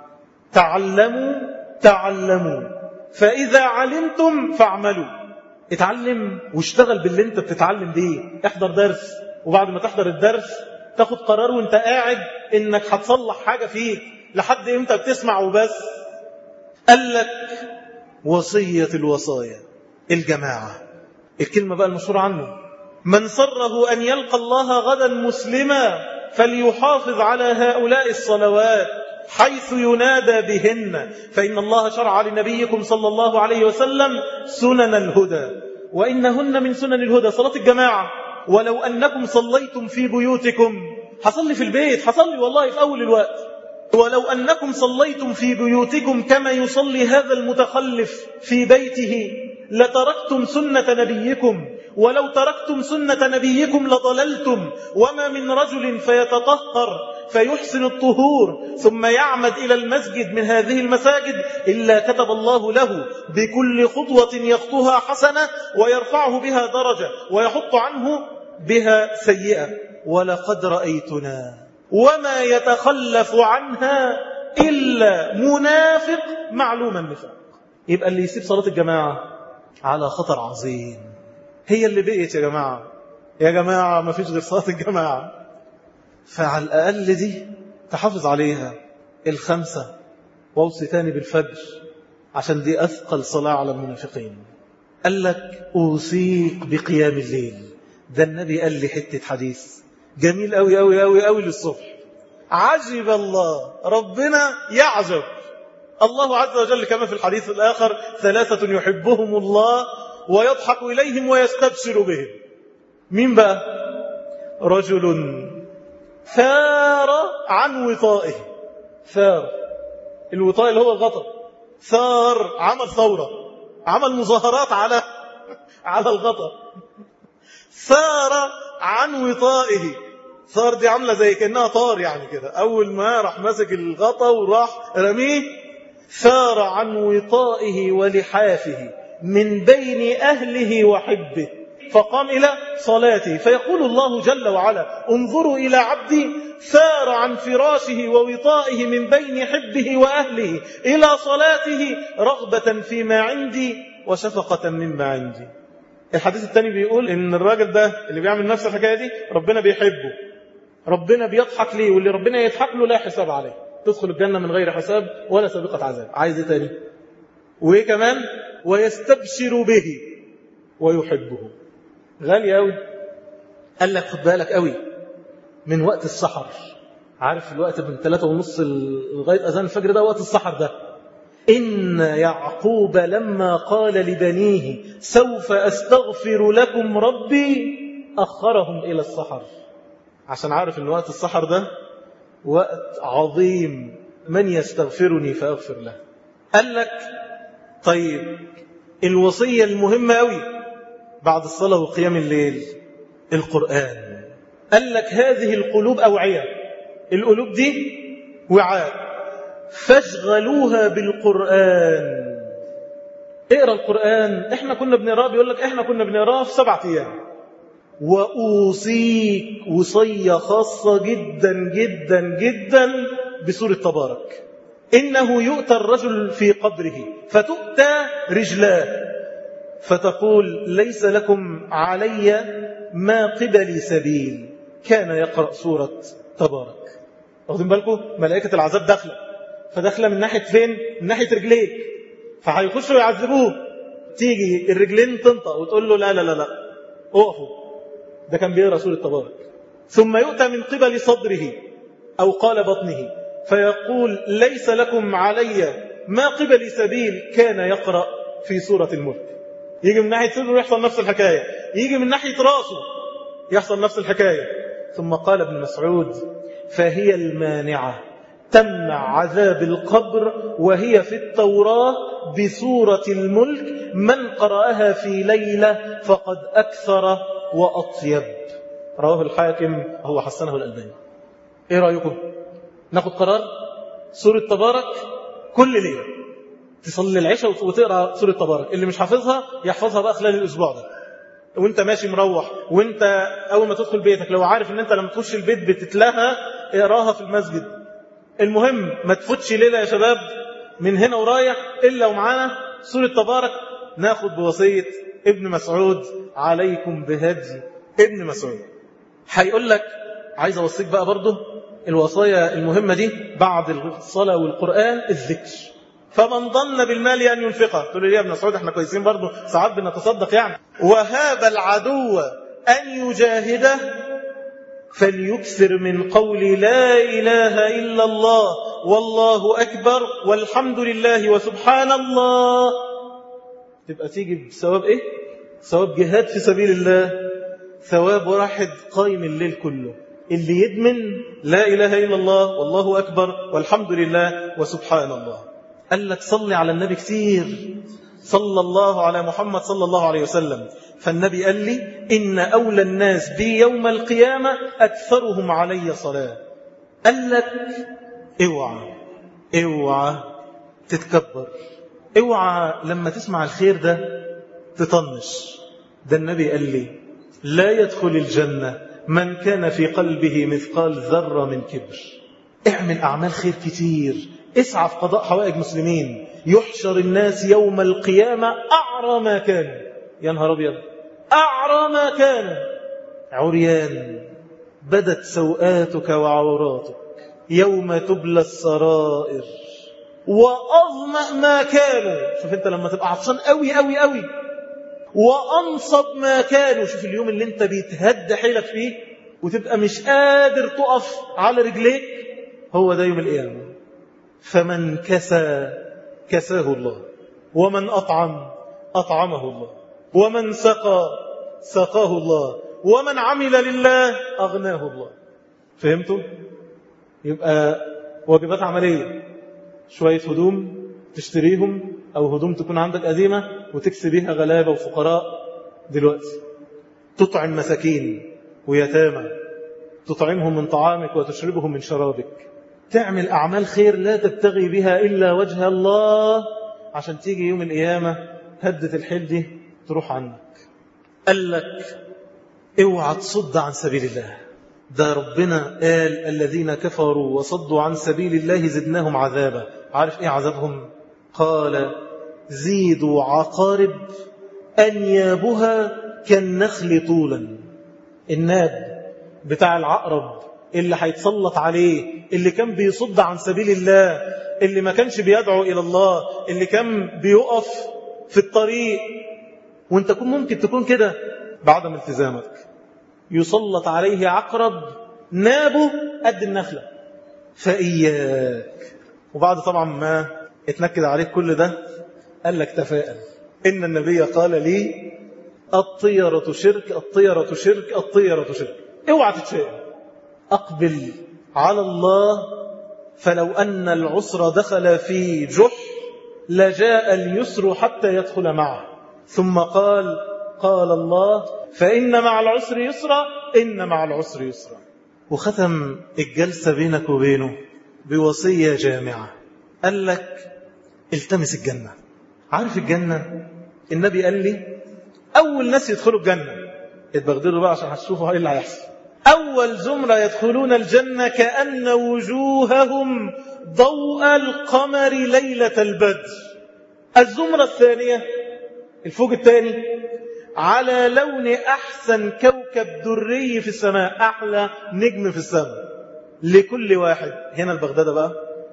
تعلموا فإذا علمتم فاعملوا. اتعلم واشتغل باللي انت بتتعلم بيه. احضر درس، وبعد ما تحضر الدرس تاخد قرار وانت قاعد انك هتصلح حاجة فيك. لحد امتى بتسمع وبس؟ قال لك وصية الوصايا الجماعة. الكلمة بقى المشهورة عنه: من سره أن يلقى الله غدا مسلما فليحافظ على هؤلاء الصلوات حيث ينادى بهن، فإن الله شرع لنبيكم صلى الله عليه وسلم سنن الهدى، وإنهن من سنن الهدى صلاة الجماعة. ولو أنكم صليتم في بيوتكم، حصلي في البيت، حصلي والله في أول الوقت، ولو أنكم صليتم في بيوتكم كما يصلي هذا المتخلف في بيته لتركتم سنة نبيكم، ولو تركتم سنة نبيكم لضللتم. وما من رجل فيتطهر فيحسن الطهور ثم يعمد إلى المسجد من هذه المساجد إلا كتب الله له بكل خطوة يخطوها حسنة ويرفعه بها درجة ويحط عنه بها سيئة. ولقد رأيتنا وما يتخلف عنها إلا منافق معلوم النفاق. يبقى اللي يسيب صلاة الجماعة على خطر عظيم. هي اللي بقيت يا جماعة ما فيش غير صلاة الجماعة. فعلى الأقل دي تحافظ عليها. 5 واوصي تاني بالفجر عشان دي أثقل صلاة على المنافقين. قال لك أوصيك بقيام الليل. ده النبي قال لي حتة حديث جميل أوي أوي أوي أوي للصبح. عجب الله، ربنا يعجب. الله عز وجل كما في الحديث الآخر: 3 يحبهم الله ويضحك إليهم ويستبشر بهم. مين بقى؟ رجل ثار عن وطائه. ثار، الوطاء اللي هو الغطاء. ثار، عمل ثورة، عمل مظاهرات على الغطاء. ثار عن وطائه. ثار دي عاملة زي كأنها طار يعني كده، أول ما راح ماسك الغطاء وراح رميه. ثار عن وطائه ولحافه من بين أهله وحبه فقام إلى صلاته، فيقول الله جل وعلا: انظروا إلى عبدي ثار عن فراشه ووطائه من بين حبه وأهله إلى صلاته رغبة فيما عندي وشفقة مما عندي. الحديث الثاني بيقول إن الراجل ده اللي بيعمل نفس الحكاية دي ربنا بيحبه، ربنا بيضحك ليه، واللي ربنا يضحك له لا حساب عليه، تدخل الجنة من غير حساب ولا سابقة عذاب. عايز ايه تاني؟ وايه كمان؟ ويستبشر به ويحبه. غالي قوي. قال لك خد بالك قوي من وقت السحر. عارف الوقت من 3:30 لغاية أذان الفجر ده وقت السحر ده. إن يعقوب لما قال لبنيه سوف أستغفر لكم ربي أخرهم إلى السحر، عشان عارف ان وقت السحر ده وقت عظيم. من يستغفرني فأغفر له. قال لك طيب الوصية المهمة قوي بعد الصلاة وقيام الليل القرآن. قال لك هذه القلوب أوعية، القلوب دي وعاء، فاشغلوها بالقرآن. اقرأ القرآن. احنا كنا بنقرأه، بيقول لك احنا كنا بنقرأه في 7 أيام. وأوصيك وصية خاصة جدا جدا جدا بسورة تبارك. إنه يؤتى الرجل في قبره فتؤتى رجلاه فتقول ليس لكم علي ما قبلي سبيل. كان يقرأ سورة تبارك. واخدين بالكم؟ ملائكة العذاب داخلة، فداخلة من ناحية فين؟ من ناحية رجليك، فهيخشوا يعذبوه. تيجي الرجلين تنطق وتقول له لا لا لا لا اقفوا. ده كان بيقرأ سورة تبارك. ثم يؤتى من قبل صدره أو قال بطنه فيقول ليس لكم علي ما قبل سبيل. كان يقرأ في سورة الملك. يجي من ناحية صدره يحصل نفس الحكاية، يجي من ناحية رأسه يحصل نفس الحكاية. ثم قال ابن مسعود فهي المانعة تمنع عذاب القبر وهي في التوراة بسورة الملك. من قرأها في ليلة فقد أكثر وأطيب. رواه الحاكم، هو حسنه الألباني. إيه رأيكم؟ ناخد قرار سورة تبارك كل ليلة، تصلي العشاء وتقرأ سورة تبارك. اللي مش حافظها يحفظها بقى خلال الأسبوع ده، وانت ماشي مروح، وانت أول ما تدخل بيتك لو عارف ان انت لما تخش البيت بتتلهى اقراها في المسجد. المهم ما تفوتش ليلة يا شباب من هنا ورايح إلا ومعانا سورة تبارك. ناخد بوصية ابن مسعود عليكم بهدي ابن مسعود. هيقول لك عايز أوصيك بقى برضه الوصايا المهمة دي بعد الصلاة والقرآن الذكر. فمن ظن بالمال أن ينفقه، تقول لي يا ابن مسعود احنا كويسين برضه ساعات بنتصدق يعني. وهاب العدو أن يجاهده فليكثر من قول لا إله إلا الله والله أكبر والحمد لله وسبحان الله. تبقى تيجي بثواب إيه؟ ثواب جهاد في سبيل الله، ثواب واحد قايم الليل كله اللي يدمن لا إله إلا الله والله أكبر والحمد لله وسبحان الله. قال لك صلي على النبي كثير، صلى الله على محمد صلى الله عليه وسلم. فالنبي قال لي إن أولى الناس بي يوم القيامة أكثرهم علي صلاة. قال لك اوعى تتكبر، اوعى لما تسمع الخير ده تطنش. ده النبي قال لي لا يدخل الجنة من كان في قلبه مثقال ذرة من كبر. اعمل أعمال خير كتير، اسعى في قضاء حوائج مسلمين. يحشر الناس يوم القيامة أعرى ما كانوا. يا نهار أبيض، أعرى ما كانوا، عريان بدت سوآتك وعوراتك يوم تبلى السرائر وأظمأ ما كانوا. شوف انت لما تبقى عطشان قوي قوي قوي، وأنصب ما كانوا. شوف اليوم اللي انت بيتهد حيلك فيه وتبقى مش قادر تقف على رجليك، هو ده يوم القيامة. فمن كساه الله، ومن أطعمه الله، ومن سقاه الله، ومن عمل لله أغناه الله. فهمتوا؟ يبقى واجبات عملية، شوية هدوم تشتريهم أو هدوم تكون عندك قديمة وتكسي بيها غلابة وفقراء دلوقتي، تطعم مساكين ويتامى، تطعمهم من طعامك وتشربهم من شرابك، تعمل أعمال خير لا تبتغي بها إلا وجه الله، عشان تيجي يوم القيامة هدة الحيل دي تروح عنك. قال لك اوعى تصد عن سبيل الله. ده ربنا قال الذين كفروا وصدوا عن سبيل الله زدناهم عذابا. عارف ايه عذابهم؟ قال زيدوا عقارب أنيابها كالنخل طولا. الناب بتاع العقرب اللي هيتسلط عليه، اللي كان بيصد عن سبيل الله، اللي ما كانش بيدعو إلى الله، اللي كان بيقف في الطريق، وانت ممكن تكون كده بعدم التزامك، يسلط عليه عقرب نابه قد النخلة. فإياك. وبعد طبعا ما اتنكد عليك كل ده قال لك تفاءل. إن النبي قال لي الطيرة شرك، الطيرة شرك، الطيرة شرك. اوعى تتشائم، أقبل على الله. فلو أن العسر دخل في جح لجاء اليسر حتى يدخل معه. ثم قال الله فإن مع العسر يسرا، إن مع العسر يسرا. وختم الجلسة بينك وبينه بوصية جامعة. قال لك التمس الجنة. عارف الجنة؟ النبي قال لي أول ناس يدخلوا الجنة اتبغدلوا بقى عشان هتشوفوا ايه اللي هيحصل. أول زمرة يدخلون الجنة كأن وجوههم ضوء القمر ليلة البدر. الزمرة الثانية الفوق الثاني على لون أحسن كوكب دري في السماء، أحلى نجم في السماء. لكل واحد هنا البغدادة بقى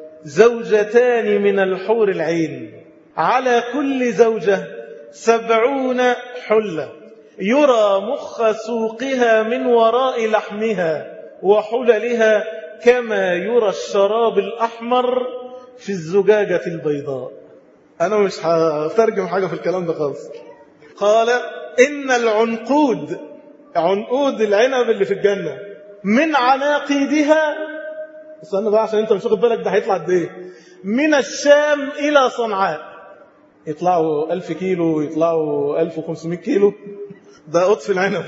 زوجتان من الحور العين، على كل زوجة 70 حلة، يرى مخ سوقها من وراء لحمها وحللها كما يرى الشراب الأحمر في الزجاجة البيضاء. أنا مش هترجم حاجة في الكلام ده خالص. قال إن العنقود، عنقود العنب اللي في الجنة، من عناقيدها، استنى بقى عشان انت مش واخد بالك ده هيطلع قد ايه، من الشام إلى صنعاء. يطلعوا 1000 كيلو، يطلعوا 1500 كيلو، ده قطف العنب.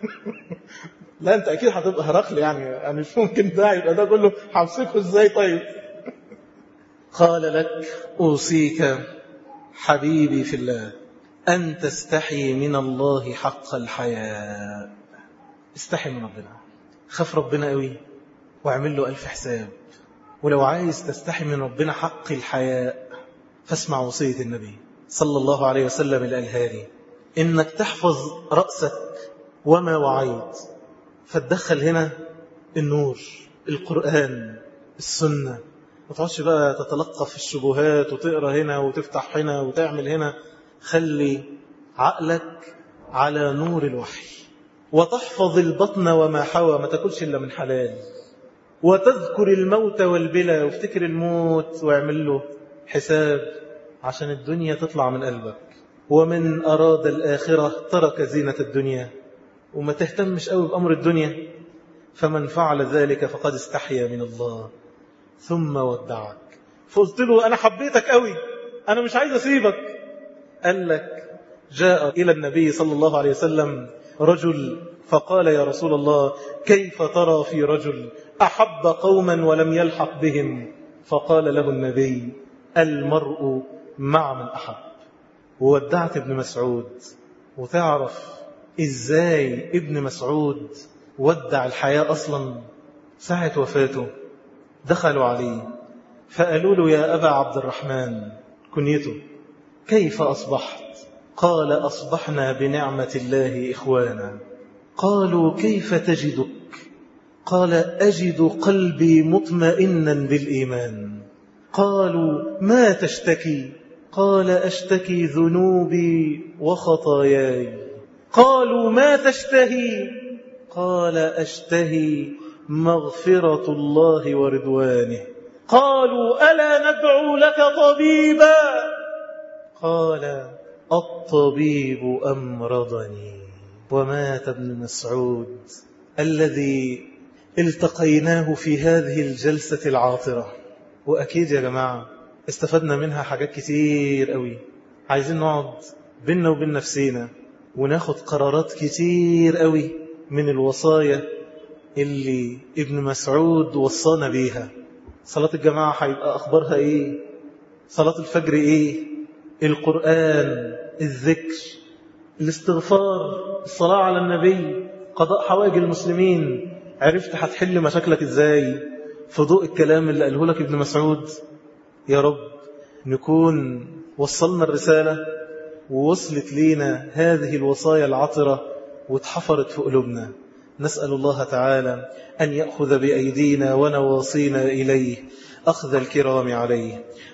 لا انت اكيد هتبقى هرقل يعني، انا مش ممكن ده يبقى ده كله همسكه ازاي طيب. قال لك اوصيك حبيبي في الله ان تستحي من الله حق الحياء. استحي من ربنا، خاف ربنا قوي واعمل له 1000 حساب. ولو عايز تستحي من ربنا حق الحياء فاسمع وصية النبي صلى الله عليه وسلم الألهاري، إنك تحفظ رأسك وما وعيت، فتدخل هنا النور، القرآن، السنة. ما تقعدش بقى تتلقف في الشبهات وتقرأ هنا وتفتح هنا وتعمل هنا. خلي عقلك على نور الوحي. وتحفظ البطن وما حوى، ما تاكلش إلا من حلال. وتذكر الموت والبلا، وافتكر الموت واعمل له حساب عشان الدنيا تطلع من قلبك. ومن أراد الآخرة ترك زينة الدنيا، وما تهتمش قوي بأمر الدنيا. فمن فعل ذلك فقد استحيا من الله ثم ودعك. فقلت له أنا حبيتك قوي، أنا مش عايز أسيبك. قال لك جاء إلى النبي صلى الله عليه وسلم رجل فقال يا رسول الله كيف ترى في رجل أحب قوما ولم يلحق بهم؟ فقال له النبي المرء مع من أحب. وودعت ابن مسعود. وتعرف إزاي ابن مسعود ودع الحياة أصلا؟ ساعة وفاته دخلوا عليه فقالوا له يا أبا عبد الرحمن، كنيته، كيف أصبحت؟ قال أصبحنا بنعمة الله إخوانا. قالوا كيف تجدك؟ قال أجد قلبي مطمئنا بالإيمان. قالوا ما تشتكي؟ قال أشتكي ذنوبي وخطاياي. قالوا ما تشتهي؟ قال أشتهي مغفرة الله ورضوانه. قالوا ألا ندعو لك طبيبا؟ قال الطبيب أمرضني. ومات ابن مسعود الذي التقيناه في هذه الجلسة العاطرة. وأكيد يا جماعة استفدنا منها حاجات كتير قوي. عايزين نقعد بيننا وبين نفسينا وناخد قرارات كتير قوي من الوصايا اللي ابن مسعود وصانا بيها. صلاة الجماعة هيبقى أخبارها إيه؟ صلاة الفجر إيه؟ القرآن، الذكر، الاستغفار، الصلاة على النبي، قضاء حوائج المسلمين. عرفت هتحل مشاكلك إزاي في ضوء الكلام اللي قاله لك ابن مسعود؟ يا رب نكون وصلنا الرسالة ووصلت لينا هذه الوصايا العطرة واتحفرت في قلوبنا. نسأل الله تعالى أن يأخذ بأيدينا ونواصينا إليه أخذ الكرام عليه.